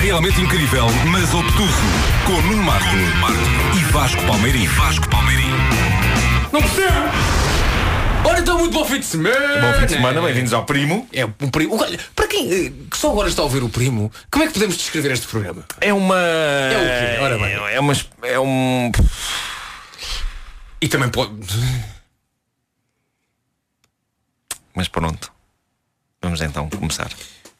realmente incrível, mas obtuso. Com Nuno Marco e Vasco Palmeirim. Não percebo! Ora, então, muito bom fim de semana! Bom fim de semana, bem-vindos ao Primo. É um primo. Olha, para quem que só agora está a ouvir o Primo, como é que podemos descrever este programa? É uma... É o quê? Ora bem. É um... E também pode... Mas pronto. Vamos então começar.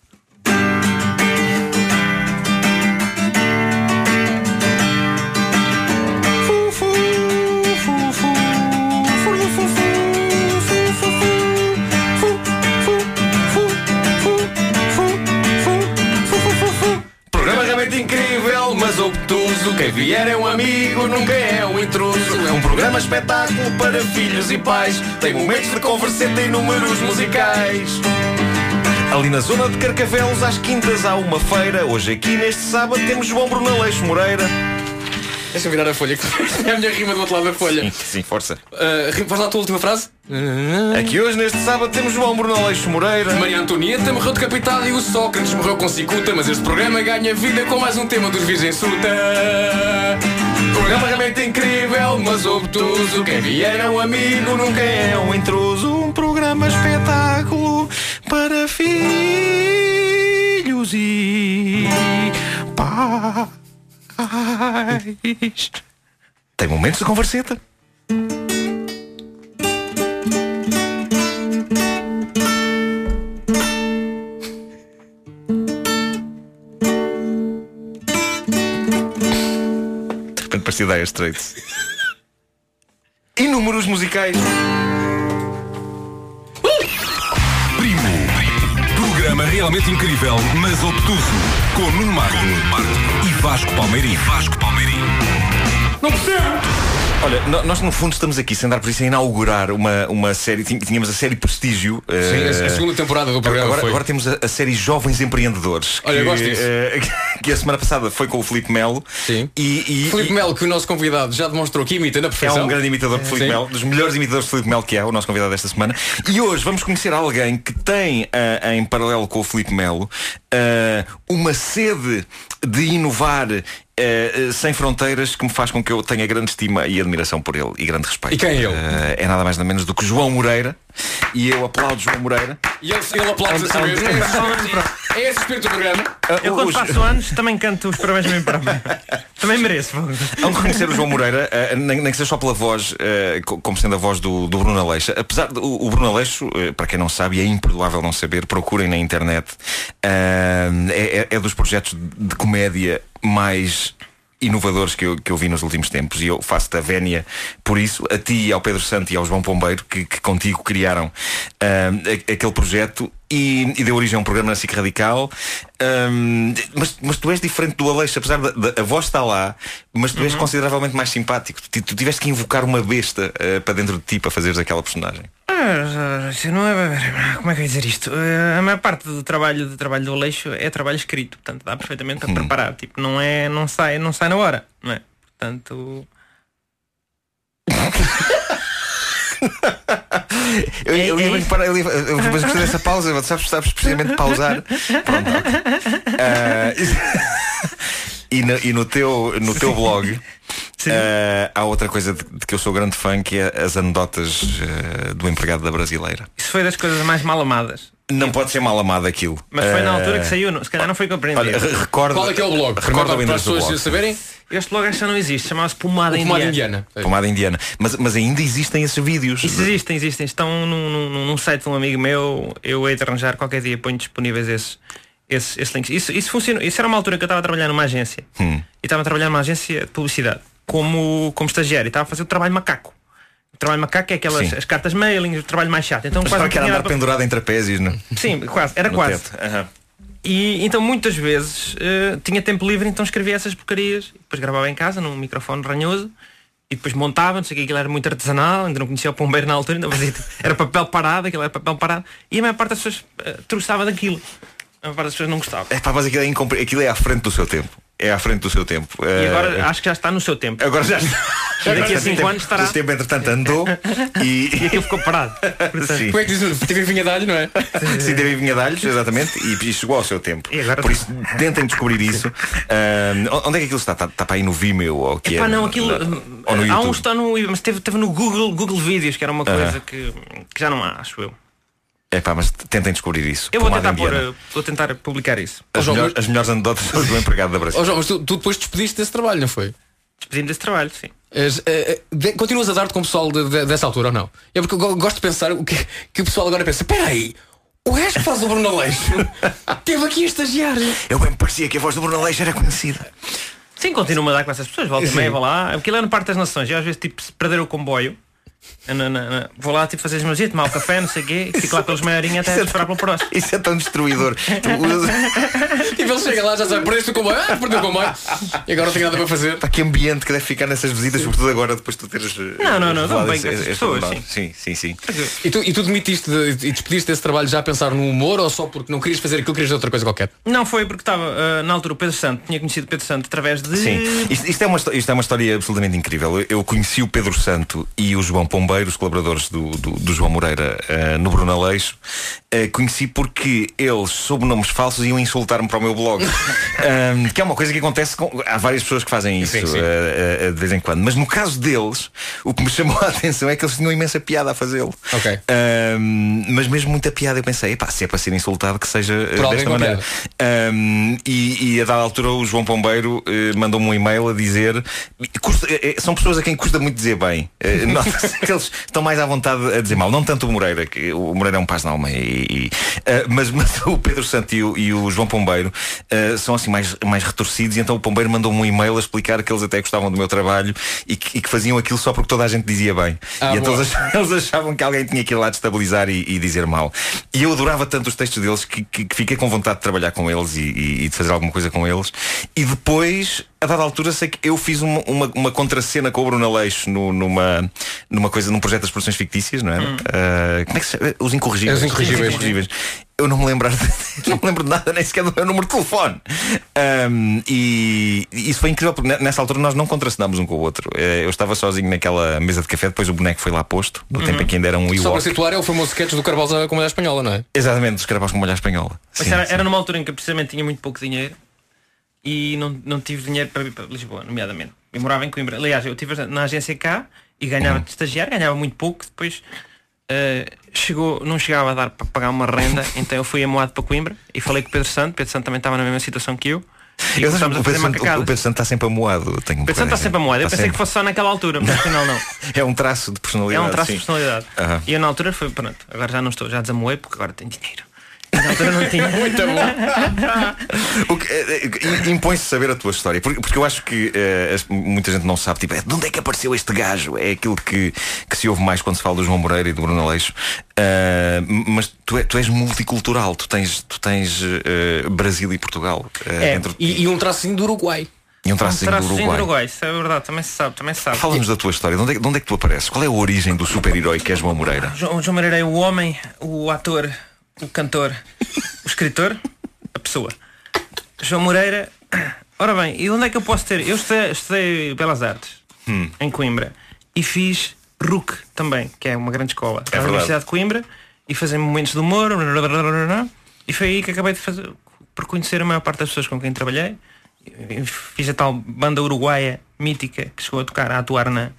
Programa realmente incrível, mas obtuso. Quem vier é um amigo, nunca é um intruso. É um programa espetáculo para filhos e pais. Tem momentos de converseta e números musicais. Ali na zona de Carcavelos, às quintas há uma feira. Hoje aqui neste sábado temos João Brunaleixo Moreira. Deixa-me virar a folha, que é a minha rima do outro lado da folha. Sim, força. Faz lá a tua última frase. Aqui hoje neste sábado temos João Brunaleixo Moreira. Maria Antonieta morreu decapitada e o Sócrates morreu com cicuta. Mas este programa ganha vida com mais um tema dos Virgem Suta. Programa realmente incrível, mas obtuso. Quem vier é um amigo, nunca é um intruso. Um programa espetáculo para filhos e pais. Tem momentos de converseta. De repente parecia Dire Straits. E números musicais. Primo. Programa realmente incrível, mas obtuso. Com Nuno Marco e Vasco Palmeirim. Não percebo! Olha, nós no fundo estamos aqui, sem dar por isso, a inaugurar uma série. Tínhamos a série Prestígio. Sim, a segunda temporada do programa. Agora temos a série Jovens Empreendedores. Olha, eu gosto disso. Que a semana passada foi com o Filipe Melo. Sim. Filipe Melo, que o nosso convidado já demonstrou que imita na perfeição. É um grande imitador de Filipe Melo, dos melhores imitadores de Filipe Melo que é, o nosso convidado desta semana. E hoje vamos conhecer alguém que tem, em paralelo com o Filipe Melo, uma sede de inovar sem fronteiras, que me faz com que eu tenha grande estima e admiração por ele e grande respeito. E quem é ele? É nada mais nada menos do que João Moreira. E eu aplaudo João Moreira. E ele aplaude a si mesmo. É esse o espírito do programa. Eu quando faço anos também canto os parabéns a mim próprio. Também mereço. Hão de reconhecer o João Moreira, nem que seja só pela voz, como sendo a voz do Bruno Aleixo. Apesar de o Bruno Aleixo, para quem não sabe, e é imperdoável não saber, procurem na internet. É dos projetos de comédia mais inovadores que eu vi nos últimos tempos, e eu faço-te a vénia por isso, a ti, ao Pedro Santo e ao João Pombeiro, que contigo criaram aquele projeto e deu origem a um programa na SIC Radical. Mas tu és diferente do Aleixo, apesar da voz está lá, mas tu és consideravelmente mais simpático. Tu tiveste que invocar uma besta para dentro de ti para fazeres aquela personagem. Não é, como é que eu ia dizer isto? A maior parte do trabalho do Aleixo é trabalho escrito, portanto dá perfeitamente para preparar. Tipo, não sai na hora, não é? Portanto. Eu depois gostei dessa pausa. Sabes precisamente pausar. Pronto, e no teu blog há outra coisa de que eu sou grande fã, que é as anedotas do empregado da Brasileira. Isso foi das coisas mais mal amadas. Não pode ser mal amado aquilo. Mas foi na altura que saiu, se calhar não foi compreendido. Olha, recorda, qual é que é o blog? Recorda para as pessoas saberem. Este blog já não existe, chamava-se Pomada Indiana. Pomada Indiana. Mas ainda existem esses vídeos. Isso existem. Estão num site de um amigo meu. Eu hei de arranjar qualquer dia, ponho disponíveis esses links. Isso funcionou. Isso era uma altura que eu estava a trabalhar numa agência. E estava a trabalhar numa agência de publicidade como estagiário. E estava a fazer o trabalho macaco. O trabalho macaco é aquelas as cartas mailing, o trabalho mais chato. Então, quase que era andar pendurado em trapézios, não? Sim, quase. Era quase. E então muitas vezes tinha tempo livre, então escrevia essas porcarias. Depois gravava em casa num microfone ranhoso. E depois montava, não sei o que, aquilo era muito artesanal. Ainda não conhecia o pombeiro na altura, ainda fazia, era papel parado, aquilo era papel parado. E a maior parte das pessoas troçava daquilo. A maior parte das pessoas não gostava. Mas aquilo é à frente do seu tempo. É à frente do seu tempo. E agora acho que já está no seu tempo. Agora já está. Daqui a 5 anos estará. O tempo, entretanto, andou e aquilo ficou parado. Sim. Como é que diz? Teve vinha de alho, não é? Sim, teve vinha de alhos, exatamente, e chegou ao seu tempo. Agora... Por isso, tentem descobrir isso. Onde é que aquilo está? Está para aí no Vimeo? Ou que não, aquilo. Ou no YouTube? Há um está no. Mas teve no Google Vídeos, que era uma coisa que já não há, acho eu. Mas tentem descobrir isso. Eu vou tentar publicar isso. As melhores anedotas do empregado da Brasil. João, mas tu depois despediste desse trabalho, não foi? Despedi-me desse trabalho, sim. Continuas a dar-te com o pessoal dessa altura ou não? É porque eu gosto de pensar que o pessoal agora pensa: espera aí, o gajo que faz o Bruno Aleixo teve aqui a estagiar. Eu bem me parecia que a voz do Bruno Aleixo era conhecida. Sim, continuo a dar com essas pessoas. Volta e meia, vou lá. Aquilo é no Parque das Nações. Eu às vezes tipo se perder o comboio, vou lá tipo fazer as magias, tomar o café, não sei o quê, fico lá pelos meia horinha até esperar pelo próximo. Isso é tão destruidor. E ele chega lá, já sabe, perdeste o comboio, perdeu o comboio. E agora não tenho nada para fazer. Para que ambiente que deve ficar nessas visitas, sobretudo agora depois de tu teres. Não bem com essas pessoas. Sim. E tu demitiste e despediste desse trabalho já a pensar no humor ou só porque não querias fazer aquilo, querias outra coisa qualquer? Não, foi porque estava na altura o Pedro Santo, tinha conhecido o Pedro Santo através de. Sim, isto é uma história absolutamente incrível. Eu conheci o Pedro Santo e o João Pombeiro, os colaboradores do João Moreira no Bruno Aleixo. Conheci porque eles, sob nomes falsos, iam insultar-me para o meu blog. Que é uma coisa que acontece há várias pessoas que fazem isso. Sim. De vez em quando. Mas no caso deles, o que me chamou a atenção é que eles tinham imensa piada a fazê-lo. Okay. Mas mesmo muita piada. Eu pensei, se é para ser insultado, que seja desta maneira. E a dada altura o João Pombeiro mandou-me um e-mail a dizer são pessoas a quem custa muito dizer bem. Nota-se que eles estão mais à vontade a dizer mal. Não tanto o Moreira, que o Moreira é um paz na alma, mas o Pedro Santo e o João Pombeiro são assim mais retorcidos. E então o Pombeiro mandou-me um e-mail a explicar que eles até gostavam do meu trabalho e que faziam aquilo só porque toda a gente dizia bem. E então eles achavam que alguém tinha que ir lá destabilizar e dizer mal. E eu adorava tanto os textos deles que fiquei com vontade de trabalhar com eles e de fazer alguma coisa com eles. E depois, a dada altura, sei que eu fiz uma contracena com o Bruno Aleixo numa coisa, num projeto das produções fictícias, não é? Como é que se chama? Os Incorrigíveis. Os Incorrigíveis. Eu não me lembro de nada, nem sequer do meu número de telefone. E isso foi incrível, porque nessa altura nós não contracenámos um com o outro. Eu estava sozinho naquela mesa de café, depois o boneco foi lá posto, no tempo em que ainda era um Ewok. Só para situar, é o famoso sketch do Carvalho com molha espanhola, não é? Exatamente, dos Carvalhos com molha espanhola. Mas era numa altura em que eu precisamente tinha muito pouco dinheiro e não tive dinheiro para vir para Lisboa, nomeadamente. Eu morava em Coimbra. Aliás, eu estive na agência cá e ganhava de estagiário, ganhava muito pouco. Depois não chegava a dar para pagar uma renda. Então eu fui amoado para Coimbra e falei com o Pedro Santo. Pedro Santo também estava na mesma situação que eu. O Pedro Santo está sempre amoado. O Pedro Santo está sempre amoado. Eu pensei que fosse só naquela altura, mas afinal não. É um traço de personalidade. É um traço de personalidade. E eu na altura foi, pronto, agora já não estou, já desamoei porque agora tenho dinheiro. Na altura não tinha. Muito bom. Impõe-se saber a tua história, porque eu acho que muita gente não sabe, tipo, de onde é que apareceu este gajo? É aquilo que se ouve mais quando se fala do João Moreira e do Bruno Aleixo. Mas tu és multicultural, tu tens Brasil e Portugal. E um tracinho do Uruguai. E um tracinho do Uruguai. Isso é verdade, também se sabe. Fala-nos da tua história, de onde é que tu apareces? Qual é a origem do super-herói que é João Moreira? João Moreira é o homem, o ator, o cantor, o escritor, a pessoa. João Moreira. Ora bem, e onde é que eu posso ter? Eu estudei Belas Artes em Coimbra e fiz RUC também, que é uma grande escola. Na Universidade de Coimbra e fazer momentos de humor. E foi aí que acabei de fazer, por conhecer a maior parte das pessoas com quem trabalhei. Fiz a tal banda uruguaia mítica que chegou a atuar na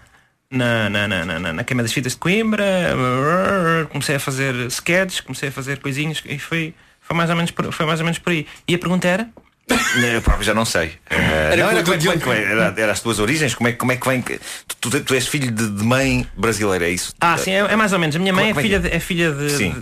Queima das Fitas de Coimbra. Comecei a fazer sketches, comecei a fazer coisinhas e foi mais ou menos por aí. E a pergunta era? Eu próprio já não sei. Era as tuas origens? Como é que vem? Tu és filho de mãe brasileira, é isso? Sim, é mais ou menos. A minha mãe é filha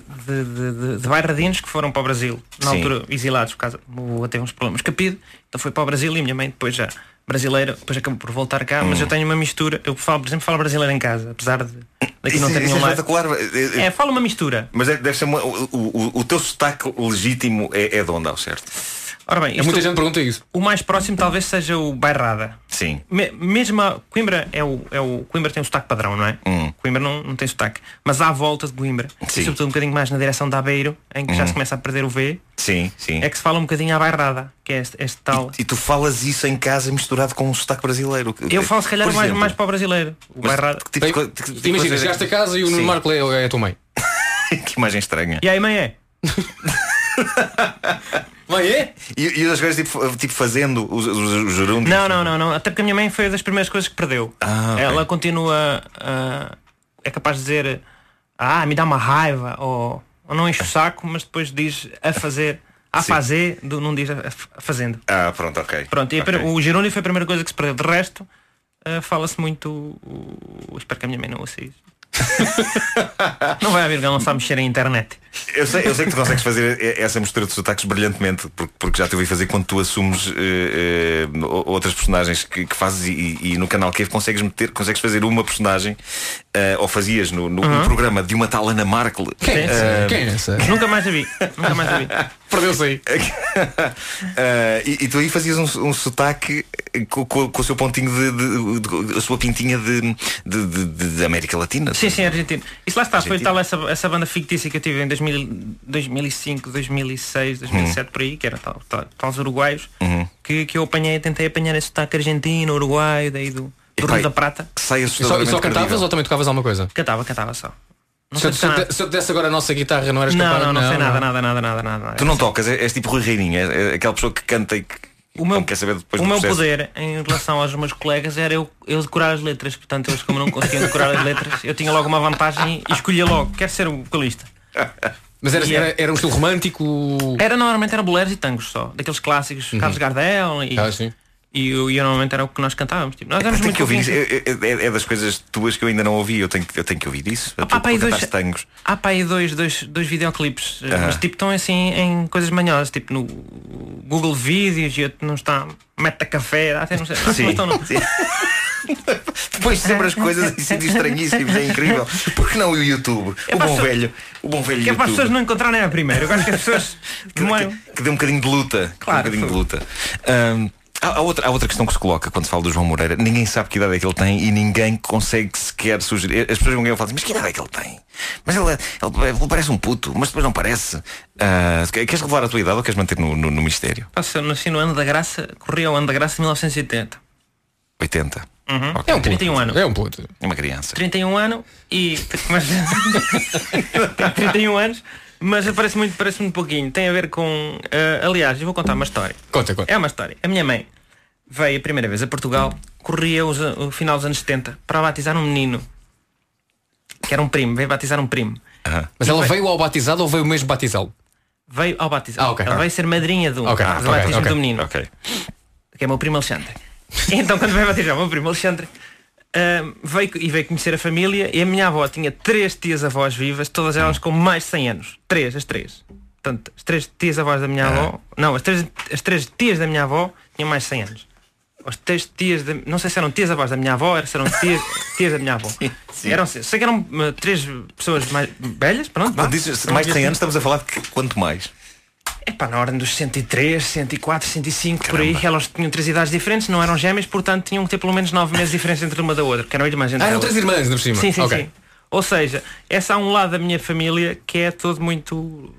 de bairradinos que foram para o Brasil. Na altura exilados por causa teve uns problemas capido. Então foi para o Brasil e a minha mãe depois já brasileira, depois acabou por voltar cá. Mas eu tenho uma mistura. Eu falo, por exemplo, falo brasileiro em casa, apesar de daqui não ter nenhum lado. Falo uma mistura. Mas deve ser o teu sotaque legítimo é de onde, ao certo? Ora bem, muita gente pergunta isso. O mais próximo talvez seja o Bairrada. Sim. Mesmo Coimbra Coimbra tem um sotaque padrão, não é? Coimbra não tem sotaque. Mas à volta de Coimbra, e sobretudo um bocadinho mais na direção de Aveiro, em que já se começa a perder o V, sim. é que se fala um bocadinho à Bairrada, que é este tal. E tu falas isso em casa misturado com um sotaque brasileiro? Eu falo se calhar mais para o brasileiro. O Bairrada. Imagina, chegaste a casa e o Nuno Marco é a tua mãe. Que imagem estranha. E aí, mãe é? Mãe é? E as coisas tipo fazendo os gerúndios? Não. Até porque a minha mãe foi das primeiras coisas que perdeu. Okay. Ela continua é capaz de dizer me dá uma raiva ou não enche o saco, mas depois diz a fazer. A fazer, não diz a fazendo. Pronto, ok. Pronto, e o gerúndio foi a primeira coisa que se perdeu. De resto, fala-se muito. Espero que a minha mãe não ouça isso. Não vai haver, não sabe mexer em internet. Eu sei que tu consegues fazer essa mistura de sotaques brilhantemente, porque já te ouvi fazer quando tu assumes outras personagens que fazes e no canal Cave consegues fazer uma personagem, ou fazias no programa de uma tal Ana Markel. Quem é essa? Nunca mais a vi. Perdeu-se aí. E tu aí fazias um sotaque com o seu pontinho a sua pintinha de América Latina. Sim, Argentina. Isso lá está, foi tal essa banda fictícia que eu tive em 2005, 2006, 2007 por aí, que era tal os uruguaios, que eu tentei apanhar esse sotaque argentino, uruguaio, daí do Rio da Prata. E só cantavas ou também tocavas alguma coisa? Cantava só. Se eu te desse agora a nossa guitarra, não eras capaz? Não sei nada. Tu não tocas, és tipo Rui Reininho, é aquela pessoa que canta e que quer saber depois o do meu processo. poder em relação aos meus colegas era eu decorar as letras. Portanto, eles, como não conseguiam decorar as letras, eu tinha logo uma vantagem e escolhia logo, quero ser o vocalista. Mas era um estilo romântico? Normalmente era boleros e tangos só, daqueles clássicos, Carlos Gardel sim. E normalmente era o que nós cantávamos. Tipo, nós éramos muito que ouvir isso. É das coisas tuas que eu ainda não ouvi. Eu tenho que ouvir isso. Há para aí dois videoclipes, mas tipo estão assim em coisas manhosas, tipo no Google Vídeos, e outro não está, mete a café, até não sei. Sim. Depois sempre as coisas em sítios estranhíssimos, é incrível. Porque não o YouTube? O bom velho YouTube. Que é para as pessoas não encontrarem a primeira. Eu acho que as pessoas que dê um bocadinho de luta. Claro, Há outra questão que se coloca quando se fala do João Moreira. Ninguém sabe que idade é que ele tem e ninguém consegue sequer sugerir. As pessoas vão falar assim, mas que idade é que ele tem? Mas ele parece um puto, mas depois não parece. Queres revelar a tua idade ou queres manter no mistério? Eu nasci no ano da graça, corria o ano da graça de 1980. 80. Okay. É um 31 anos. É um puto. É uma criança. 31 anos e... Mas... 31 anos, mas parece muito pouquinho. Tem a ver com... aliás, eu vou contar uma história. Conta. É uma história. A minha mãe veio a primeira vez a Portugal, corria o final dos anos 70, para batizar um menino. Que era um primo, veio batizar um primo. Mas ela veio ao batizado ou veio mesmo batizá-lo? Veio ao batizado. Okay. Ela veio ser madrinha do batismo do menino. Que é o meu primo Alexandre. Então quando veio batizar o meu primo Alexandre, veio conhecer a família. E a minha avó tinha 3 tias-avós vivas, todas elas com mais de 100 anos. As 3. Portanto, as 3 tias-avós da minha avó... Não, as 3 tias da minha avó tinham mais de 100 anos. As 3 tias... Não sei se eram tias-avós da minha avó, ou se eram tias da minha avó. Sim. Sei que eram 3 pessoas mais velhas. Pronto, mais de 100 anos, estamos a falar de quanto mais? Na ordem dos 103, 104, 105, Caramba. por aí. Elas tinham 3 idades diferentes, não eram gêmeas, portanto tinham que ter pelo menos 9 meses de diferença entre uma da outra, que eram irmãs entre eram 3 irmãs, ainda por cima. Sim. Ou seja, essa há um lado da minha família que é todo muito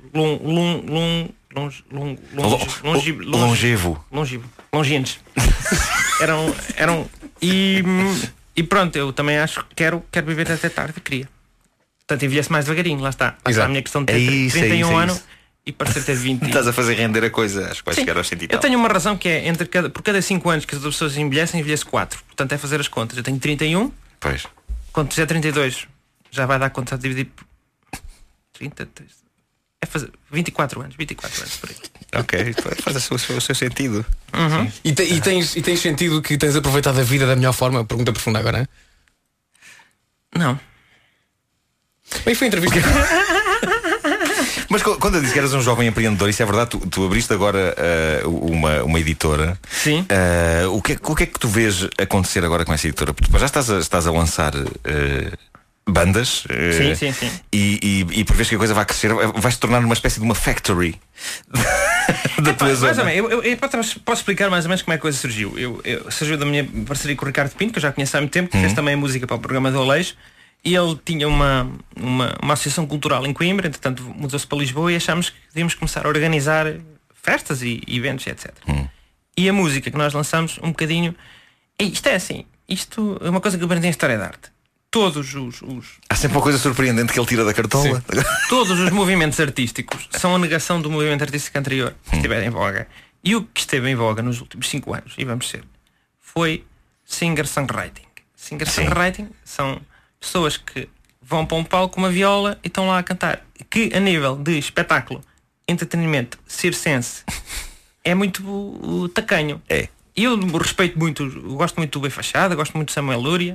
longínquos. eram e pronto, eu também acho que quero viver até tarde, queria. Portanto, envelhece mais devagarinho, lá está. A minha questão de ter 31 anos e parecer ter 20. Estás a fazer render a coisa, acho que vai chegar aos 100 e tal. Eu tenho uma razão que é, por cada 5 anos que as pessoas envelhecem, envelhece 4. Portanto, é fazer as contas. Eu tenho 31. Pois. Quando fizer 32, já vai dar conta de dividir por 30. É fazer 24 anos por aí. Ok, faz o seu sentido. E tens sentido que tens aproveitado a vida da melhor forma? Pergunta profunda agora, hein? Não. Bem, foi entrevista. Mas quando eu disse que eras um jovem empreendedor, isso é verdade, tu abriste agora uma editora. Sim. O que é que tu vês acontecer agora com essa editora? Porque já estás a lançar bandas. Sim. E prevês que a coisa vai crescer, vai se tornar uma espécie de uma factory da tua zona. Eu posso explicar mais ou menos como é que a coisa surgiu. Surgiu da minha parceria com o Ricardo Pinto, que eu já conheço há muito tempo, que fez também a música para o programa do Aleixo. E ele tinha uma associação cultural em Coimbra, entretanto mudou-se para Lisboa e achámos que devíamos começar a organizar festas e eventos, etc. E a música que nós lançamos um bocadinho... Isto é assim, isto é uma coisa que eu aprendi em História da Arte. Todos os... Há sempre uma coisa surpreendente que ele tira da cartola. Todos os movimentos artísticos são a negação do movimento artístico anterior que estiver em voga. E o que esteve em voga nos últimos 5 anos, e vamos ser, foi singer-songwriting. Singer-songwriting são pessoas que vão para um palco com uma viola e estão lá a cantar. Que a nível de espetáculo, entretenimento, circense, é muito tacanho. E eu respeito muito, eu gosto muito do Bem Fachada, gosto muito de Samuel Lúria,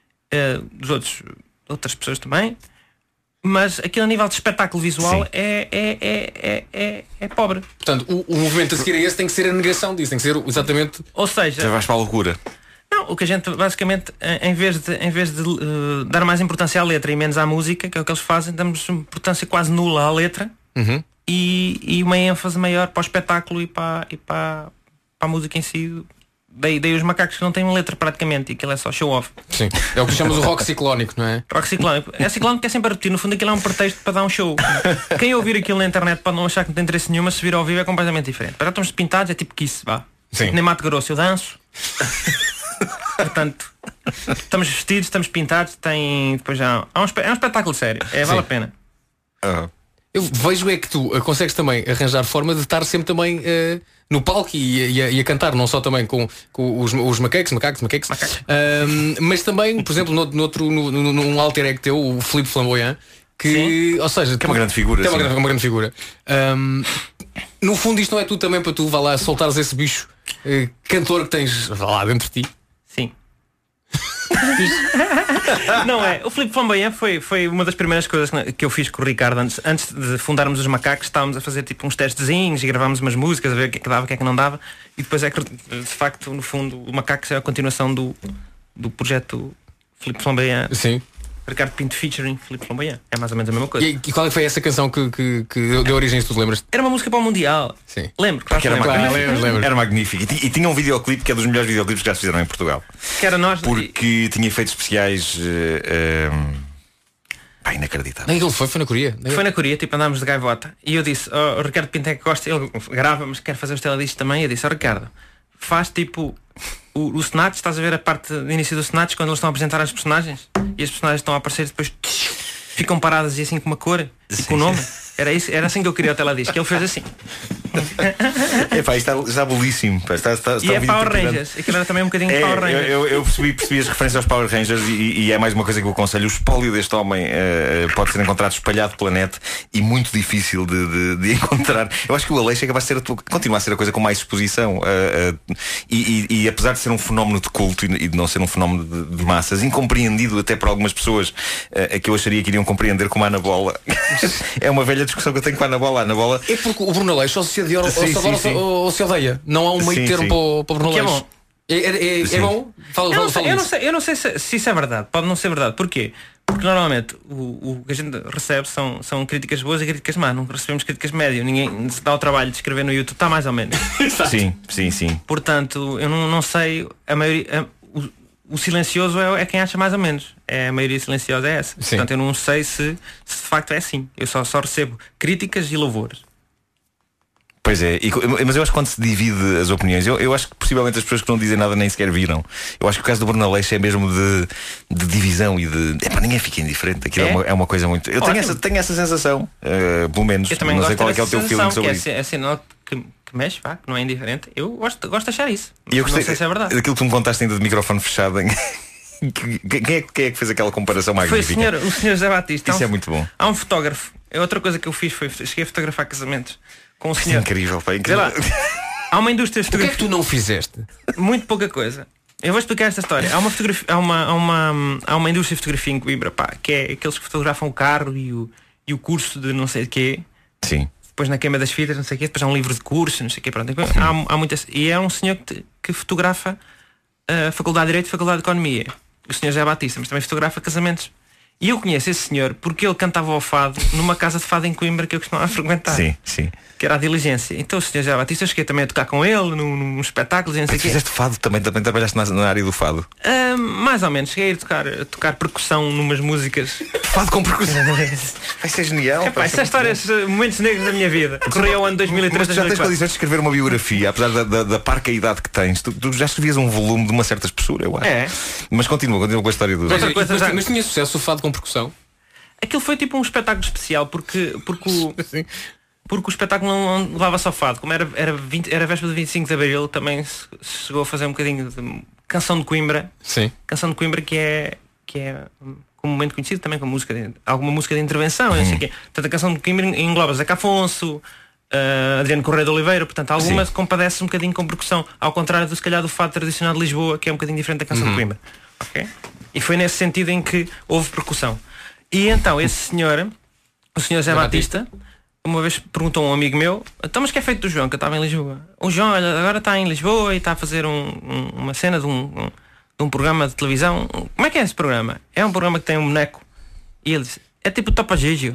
dos outras pessoas também, mas aquilo a nível de espetáculo visual é pobre. Portanto, o movimento a seguir a esse tem que ser a negação disso, tem que ser exatamente... Ou seja... Já vais para a loucura. Não, o que a gente basicamente, em vez de dar mais importância à letra e menos à música, que é o que eles fazem, damos importância quase nula à letra e uma ênfase maior para o espetáculo e para a música em si. Daí os macacos que não têm uma letra praticamente, e aquilo é só show off. Sim, é o que chamamos o rock ciclónico, não é? Rock ciclónico. É ciclónico que é sempre a repetir, no fundo aquilo é um pretexto para dar um show. Quem ouvir aquilo na internet pode não achar que não tem interesse nenhuma, se vir ao vivo é completamente diferente. Para já estamos pintados, é tipo Kiss, vá. Sim. Nem Mato Grosso, eu danço. Portanto, estamos vestidos, estamos pintados, depois já é um espetáculo sério, vale a pena. Eu vejo é que tu consegues também arranjar forma de estar sempre também no palco e a cantar, não só também com os macacos, mas também, por exemplo, num alter ego teu, o Filipe Flamboyant, que, ou seja, que é uma grande figura. Que é uma grande figura. No fundo isto não é tudo também para tu, vá lá, soltares esse bicho cantor que tens lá dentro de ti. Sim. Não é, o Filipe Flamboyant foi uma das primeiras coisas que eu fiz com o Ricardo antes de fundarmos os macacos. Estávamos a fazer tipo uns testezinhos e gravámos umas músicas, a ver o que é que dava, o que é que não dava. E depois é que, de facto, no fundo, o Macacos é a continuação do projeto Filipe Flamboyant. Sim. Ricardo Pinto featuring Filipe Flamboyant. É mais ou menos a mesma coisa. E qual foi essa canção que deu origem a isso, tu lembras? Era uma música para o Mundial. Sim. Lembro. Que era magnífico. Lembro. Era magnífico. E tinha um videoclipe que é dos melhores videoclipes que já se fizeram em Portugal. Que era nós. Porque tinha efeitos especiais inacreditável. Nem ele foi na Coreia. Foi na Coreia, tipo andámos de gaivota. E eu disse, o Ricardo Pinto é que gosta, ele grava, mas quer fazer os telediscos também. Eu disse, Ricardo, faz tipo o Snatch, estás a ver a parte de início do Snatch, quando eles estão a apresentar as personagens e as personagens estão a aparecer e depois ficam paradas e assim com uma cor e com o nome. Era isso, era assim que eu queria o teledisco, que ele fez assim. Isto está belíssimo. E é Power Rangers. Aquilo era também um bocadinho de Power Rangers. Eu percebi as referências aos Power Rangers e é mais uma coisa que eu aconselho. O espólio deste homem pode ser encontrado espalhado pela net e muito difícil de encontrar. Eu acho que o Aleixo continua a ser a coisa com mais exposição e apesar de ser um fenómeno de culto e de não ser um fenómeno de massas, incompreendido até por algumas pessoas que eu acharia que iriam compreender, como a Ana Bola. É uma velha discussão que eu tenho com a Ana Bola. É porque o Bruno Aleixo se odia ou se odeia. Não há um meio termo para o Bruno Aleixo. É bom? Eu não sei se isso é verdade. Pode não ser verdade. Porquê? Porque normalmente o que a gente recebe são críticas boas e críticas más. Não recebemos críticas médias. Ninguém se dá o trabalho de escrever no YouTube. Está mais ou menos. Sim. Portanto, eu não sei. A maioria... O silencioso é quem acha mais ou menos. A maioria silenciosa é essa. Sim. Portanto, eu não sei se de facto é assim. Eu só recebo críticas e louvores. Pois é, mas eu acho que quando se divide as opiniões, eu acho que possivelmente as pessoas que não dizem nada nem sequer viram. Eu acho que o caso do Bruno Aleixo é mesmo de divisão e de... ninguém fica indiferente. Aquilo é uma coisa muito... Eu tenho essa sensação, pelo menos. Eu também não sei gosto qual é que é o teu feeling sobre isso. É sinal que mexe, vá, que não é indiferente. Eu gosto de achar isso. E eu gostei, não sei se é verdade. Daquilo que tu me contaste ainda de microfone fechado. Quem é que fez aquela comparação magnífica? Foi o senhor José Batista. Isso é muito bom. Há um fotógrafo. Outra coisa que eu fiz foi cheguei a fotografar casamentos com o senhor. Incrível, pá, incrível. Há uma indústria de fotografia. O que é que tu não fizeste? Muito pouca coisa. Eu vou explicar esta história. Há uma indústria de fotografia em Coimbra, pá, que é aqueles que fotografam o carro e o curso de não sei o quê. Sim. Depois na queima das fitas, não sei o quê. Depois há um livro de curso, não sei o quê. Pronto. Há muitas. E é um senhor que fotografa a Faculdade de Direito e a Faculdade de Economia. O senhor José Batista, mas também fotografa casamentos. E eu conheço esse senhor porque ele cantava ao fado numa casa de fado em Coimbra que eu costumava frequentar. Sim, sim. Que era a Diligência. Então o senhor José Batista, eu cheguei também a tocar com ele num espetáculo e não sei o quê. Fizeste fado, também trabalhaste na área do fado? Mais ou menos, cheguei a tocar percussão numas músicas. Fado com percussão? Vai ser genial. Essas histórias, momentos negros da minha vida. Corria o ano 2003. Mas tu já tens condições de escrever uma biografia, apesar da parca idade que tens. Tu já escrevias um volume de uma certa espessura, eu acho. É. Mas continua com a história do... Mas tinha sucesso o fado com percussão? Aquilo foi tipo um espetáculo especial porque o espetáculo não levava só fado. Como era véspera de 25 de Abril, também se chegou a fazer um bocadinho de Canção de Coimbra. Sim. Canção de Coimbra que é comumente conhecido também com alguma música de intervenção. Não sei o quê. Portanto, a Canção de Coimbra engloba Zeca Afonso, Adriano Correia de Oliveira. Portanto, alguma compadece um bocadinho com percussão, ao contrário se calhar do fado tradicional de Lisboa, que é um bocadinho diferente da Canção de Coimbra. Okay? E foi nesse sentido em que houve percussão. E então esse senhor, o senhor Zé Batista, uma vez perguntou a um amigo meu, então mas que é feito do João, que eu estava em Lisboa? O João agora está em Lisboa e está a fazer uma cena de um programa de televisão. Como é que é esse programa? É um programa que tem um boneco. E ele disse, é tipo Topa Gigio.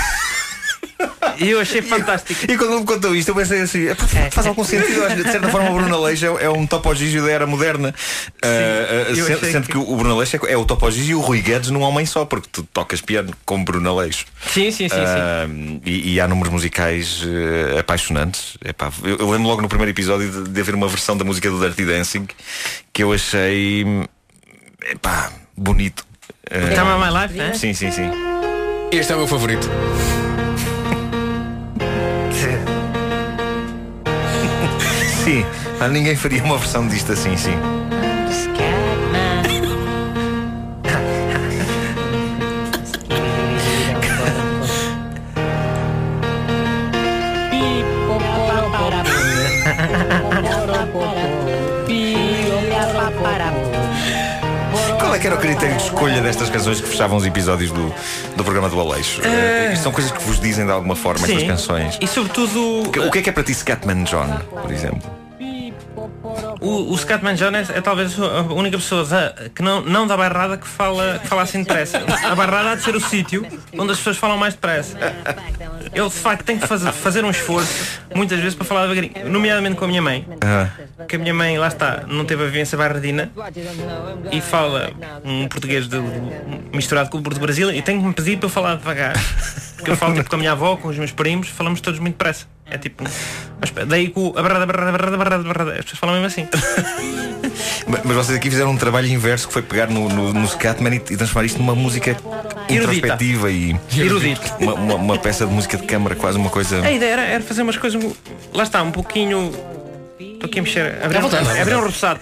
E eu achei fantástico. E quando ele me contou isto eu pensei assim, faz algum sentido. De certa forma o Bruno Aleixo é um Topo Gigio da era moderna. Sendo que o Bruno Aleixo é o Topo Gigio e o Rui Guedes num homem só, porque tu tocas piano como Bruno Aleixo. Sim. E há números musicais apaixonantes. Eu lembro logo no primeiro episódio de haver uma versão da música do Dirty Dancing que eu achei bonito. Time of My Life, né? Sim. Este é o meu favorito. Sim, ninguém faria uma versão disto assim, sim. Qual é que era o critério de escolha destas canções que fechavam os episódios do programa do Aleixo? Isto são coisas que vos dizem de alguma forma, estas canções. E sobretudo... O que é para ti Scatman John, por exemplo? O Scatman John é talvez a única pessoa que não da bairrada que fala assim depressa. A bairrada há de ser o sítio onde as pessoas falam mais depressa. Ele de facto tem que fazer um esforço muitas vezes para falar devagarinho, nomeadamente com a minha mãe. Que a minha mãe, lá está, não teve a vivência bairradina e fala um português misturado com o do Brasil e tem que me pedir para eu falar devagar. Porque eu falo tipo com a minha avó, com os meus primos, falamos todos muito depressa. É tipo... Daí com a barrada, as pessoas falam mesmo assim. Mas vocês aqui fizeram um trabalho inverso, que foi pegar no Scatman e transformar isto numa música introspectiva e erudito. Uma peça de música de câmara, quase uma coisa... A ideia era fazer umas coisas... Lá está, um pouquinho... Estou aqui a mexer, abrir um roçado.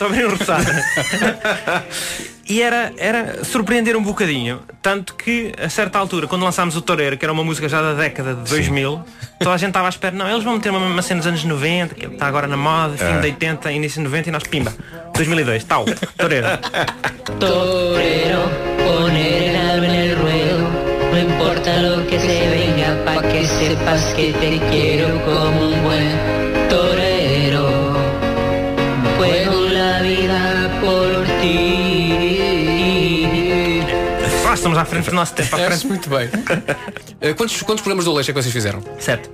E era surpreender um bocadinho. Tanto que, a certa altura, quando lançámos o Toureiro, que era uma música já da década de 2000, toda a gente estava à espera, não, eles vão meter uma cena dos anos 90, que está agora na moda, fim de 80, início de 90, e nós, pimba, 2002, tal, Toureiro. Torero, poner el alma en el ruedo, no importa lo que se venga, pa' que sepas que te quiero como un buen torero, juego la vida por ti. Estamos à frente do nosso tempo. Muito bem. Quantos programas do Aleixo é que vocês fizeram? 7.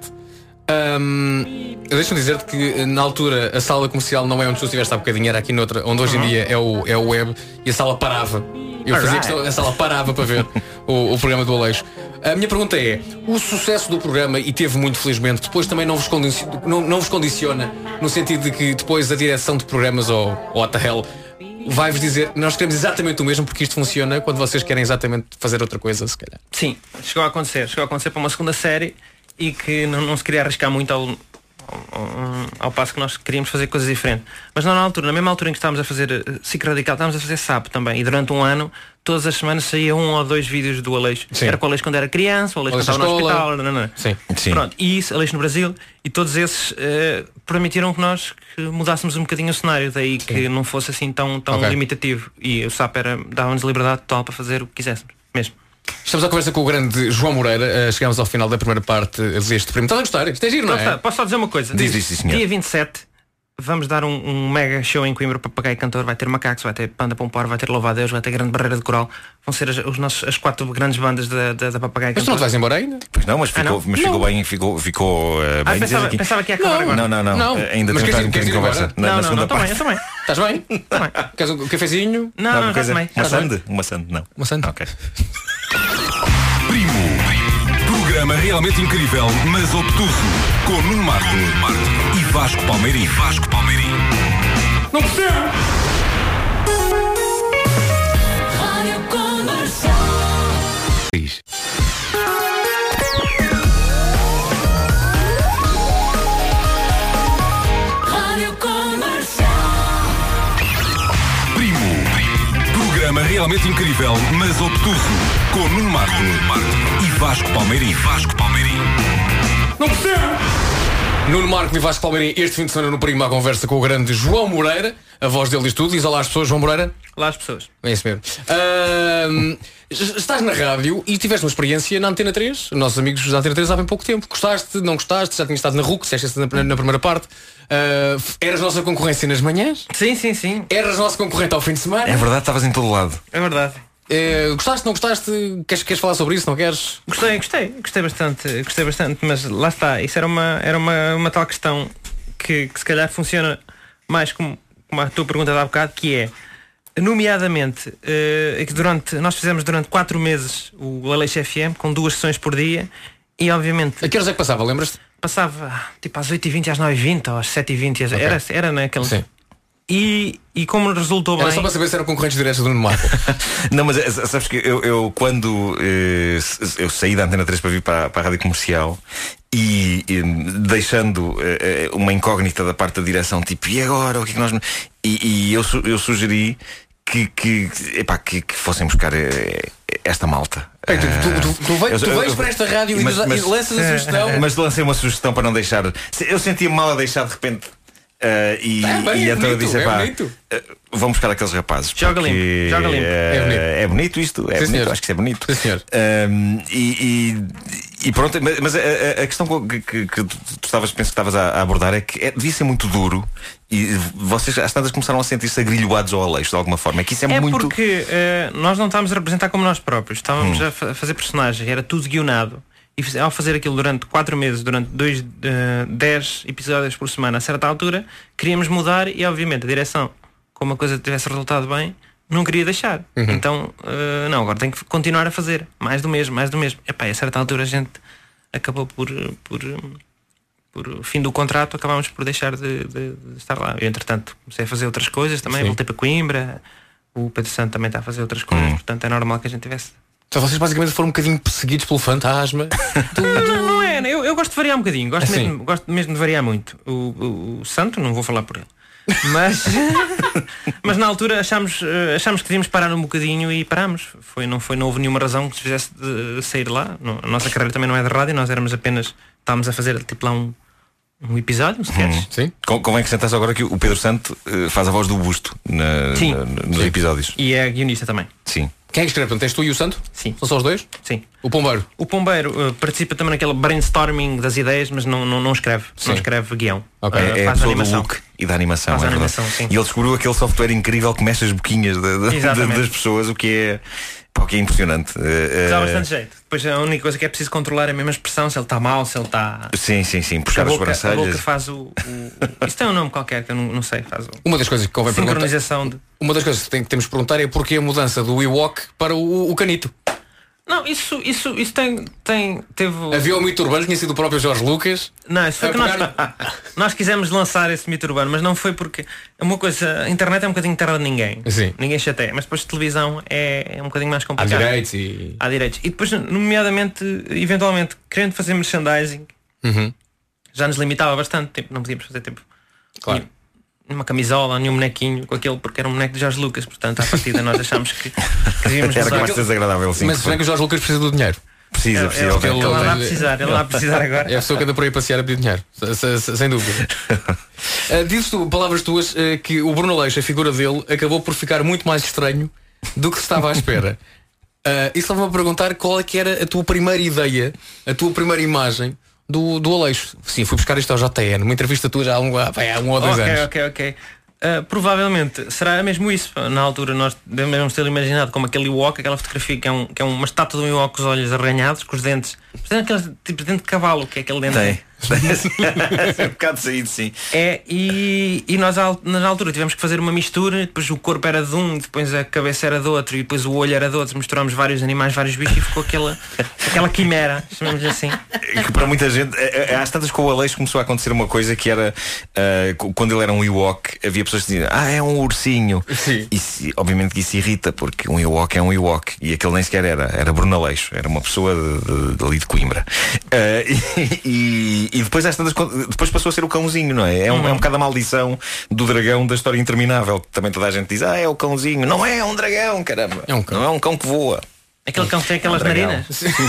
Deixa-me dizer-te que na altura a sala comercial não é onde tu estiveste há bocadinho, era aqui noutra, onde hoje em dia é o web, e a sala parava. Eu fazia questão, a sala parava para ver o programa do Aleixo. A minha pergunta é, o sucesso do programa, e teve muito felizmente, depois também não vos condiciona, no sentido de que depois a direção de programas ou what the hell vai-vos dizer, nós queremos exatamente o mesmo porque isto funciona, quando vocês querem exatamente fazer outra coisa, se calhar. Sim, chegou a acontecer para uma segunda série e que não se queria arriscar muito ao passo que nós queríamos fazer coisas diferentes. Mas não na mesma altura em que estávamos a fazer SIC Radical, estávamos a fazer SAP também, e durante um ano todas as semanas saía 1 ou 2 vídeos do Aleixo. Sim. Era com o Aleixo quando era criança, o Aleixo quando estava no hospital. Não. Sim. Pronto, e isso, Aleixo no Brasil, e todos esses permitiram que nós mudássemos um bocadinho o cenário, daí que não fosse assim tão limitativo, e o SAP dava-nos liberdade total para fazer o que quiséssemos mesmo. Estamos à conversa com o grande João Moreira. Chegamos ao final da primeira parte deste prêmio. Estás a gostar? Isto é giro, não é? Posso só dizer uma coisa? Diz, senhor. Dia 27 vamos dar um mega show em Coimbra, Papagaio Cantor, vai ter Macacos, vai ter Panda Pompar, vai ter Louva a Deus, vai ter Grande Barreira de Coral. Vão ser as 4 grandes bandas da Papagaio Cantor. Mas tu não te vais embora ainda? Pois não, mas ficou bem, ficou bem dizer aqui. Pensava que ia acabar agora. Não. Ainda temos um bocadinho de conversa. Na segunda parte. Eu também. Estás bem? Queres um cafezinho? Não, também. Uma sande, não. Uma sande? Ok. Primo. Programa realmente incrível, mas obtuso. Com Nuno Marco e Vasco Palmeirim. Não percebo! Rádio Comercial. Rádio Comercial. Primo. Programa realmente incrível, mas obtuso. Com Nuno Marco e Vasco Palmeirim. Não percebo! Nuno Marco e Vasco Palmeirim, este fim de semana no Primo, à conversa com o grande João Moreira. A voz dele diz tudo. Diz olá às pessoas, João Moreira. Lá as pessoas. É isso mesmo. Estás na rádio e tiveste uma experiência na Antena 3. Nossos amigos da Antena 3 há bem pouco tempo. Gostaste, não gostaste? Já tinhas estado na RUC, disseste na primeira parte. Eras nossa concorrência nas manhãs? Sim. Eras nossa concorrente ao fim de semana? É verdade, estavas em todo lado. É verdade. Gostaste, não gostaste? Queres falar sobre isso, não queres? Gostei bastante, mas lá está, isso era uma tal questão que se calhar funciona mais como a tua pergunta de há bocado, que é, nomeadamente, que nós fizemos durante 4 meses o Aleixo FM, com 2 sessões por dia, e obviamente... A que horas é que passava, lembras-te? Passava tipo às 8h20, às 9h20, ou às 7h20, okay. Era naquele... Sim. E como resultou bem... Era só para saber se eram concorrentes diretos do Nuno Marco. Não, mas sabes que eu quando eu saí da Antena 3 para vir para a Rádio Comercial e deixando uma incógnita da parte da direção, tipo, e agora? O que é que nós... E eu sugeri que fossem buscar esta malta. Tu vais para esta rádio e lanças a sugestão. Mas lancei uma sugestão para não deixar... Eu sentia mal a deixar de repente... e então eu disse, vamos buscar aqueles rapazes. Joga limpo. É bonito isto. É bonito, senhor. Acho que isso é bonito. Sim, senhor. E pronto, mas a questão que tu penso que estavas a abordar é que devia ser muito duro. E vocês às tantas começaram a sentir-se agrilhoados ao Aleixo de alguma forma. É que isso é muito... porque nós não estávamos a representar como nós próprios. Estávamos a fazer personagens. Era tudo guionado. E ao fazer aquilo durante 4 meses, durante 10 episódios por semana, a certa altura, queríamos mudar e, obviamente, a direção, como a coisa tivesse resultado bem, não queria deixar. Então, não, agora tem que continuar a fazer. Mais do mesmo. Epá, a certa altura a gente acabou por fim do contrato, acabámos por deixar de estar lá. Eu, entretanto, comecei a fazer outras coisas também, voltei para Coimbra, o Pedro Santo também está a fazer outras coisas, portanto é normal que a gente tivesse... Então vocês basicamente foram um bocadinho perseguidos pelo fantasma. Não é, eu gosto de variar um bocadinho. Gosto mesmo de variar muito. O Santo, não vou falar por ele. Mas na altura achámos que devíamos parar um bocadinho e parámos. Não houve nenhuma razão que se fizesse de sair lá. A nossa carreira também não é de rádio. Nós estávamos a fazer tipo lá um episódio, se queres. Sim. Convém que sentasse agora que o Pedro Santo faz a voz do Busto nos episódios. E é guionista também. Sim. Quem é que escreve? Tens tu e o Santo? Sim. São só os dois? Sim. O Pombeiro? O Pombeiro participa também naquele brainstorming das ideias, mas não escreve. Sim. Não escreve guião. Okay. É a pessoa do look e da animação. Faz a animação, sim. E ele descobriu aquele software incrível que mexe as boquinhas das pessoas, o que é impressionante. Dá bastante jeito. Depois a única coisa que é preciso controlar é a mesma expressão, se ele está mal, se ele está... Sim, puxar as sobrancelhas. A boca faz isto tem um nome qualquer que eu não sei. Uma das coisas que convém sincronização perguntar... Uma das coisas que temos de perguntar é porquê a mudança do Ewok para o Canito. Não, isso teve... Havia o mito urbano, tinha sido o próprio Jorge Lucas. Não, isso foi que nós quisemos lançar esse mito urbano, mas não foi porque uma coisa, a internet é um bocadinho terra de ninguém. Sim. Ninguém chateia, mas depois de televisão é um bocadinho mais complicado. Há direitos. E depois, nomeadamente, eventualmente, querendo fazer merchandising, já nos limitava bastante, tipo, não podíamos fazer tipo... Claro. Uma camisola, nenhum bonequinho com aquele, porque era um boneco de Jorge Lucas, portanto à partida nós achámos que devíamos era mais desagradável, sim. Mas o Jorge Lucas precisa do dinheiro. Precisa. Ele vai precisar agora. É a pessoa que anda por aí passear a pedir dinheiro, sem dúvida. Dizes tu, palavras tuas, que o Bruno Aleixo, a figura dele, acabou por ficar muito mais estranho do que se estava à espera. Isso leva-me a perguntar qual é que era a tua primeira ideia, a tua primeira imagem do Aleixo. Sim, fui buscar isto ao JN. Uma entrevista tua já há um ou dois anos. Ok. Provavelmente será mesmo isso. Na altura nós devemos ter imaginado como aquele Ewok, aquela fotografia que é uma estátua de um Ewok com os olhos arranhados, com os dentes, aquele tipo de dente de cavalo, que é aquele dente. Tem. É um bocado saído, sim. E nós na altura tivemos que fazer uma mistura. Depois o corpo era de um, depois a cabeça era de outro, e depois o olho era de outro. Misturámos vários animais, vários bichos, e ficou aquela quimera, chamamos assim. Que para muita gente, às tantas, com o Aleixo começou a acontecer uma coisa que era quando ele era um Ewok, havia pessoas que diziam, é um ursinho. Sim. E obviamente que isso irrita, porque um Ewok é um Ewok, e aquele nem sequer era Bruno Aleixo, era uma pessoa ali de Coimbra. E depois às tantas, depois passou a ser o cãozinho, não é? É um bocado a maldição do dragão da história interminável, que também toda a gente diz, é o cãozinho. Não é um dragão, caramba. É um cão. Não é um cão que voa. Aquele cão que tem aquelas narinas.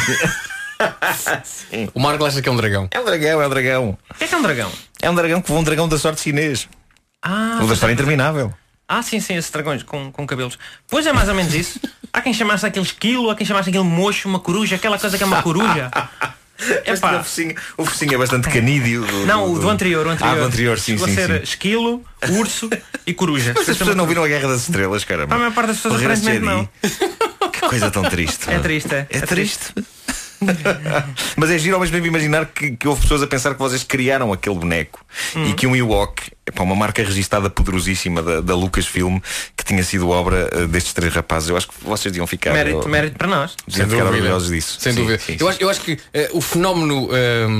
Sim. O Marco acha que é um dragão. É um dragão. O que é um dragão? É um dragão que voa, um dragão da sorte chinês. O da história interminável. Sim, esses dragões com cabelos. Pois é mais ou menos isso. Há quem chamasse aquele esquilo, há quem chamasse aquele mocho, uma coruja, aquela coisa que é uma coruja. O focinho é bastante canídeo. Não, o do anterior. Do anterior, sim. Chegou a ser esquilo, urso e coruja. Mas as pessoas não viram a Guerra das Estrelas, caramba. A maior parte das pessoas aparentemente não. Que coisa tão triste. É triste. É triste. Mas é giro ao mesmo tempo imaginar que houve pessoas a pensar que vocês criaram aquele boneco e que um Ewok, uma marca registada poderosíssima da Lucasfilm, que tinha sido obra destes três rapazes. Eu acho que vocês deviam ficar mérito para nós. Deviam ficar orgulhosos disso. Sem dúvida. Sim. Eu acho que o fenómeno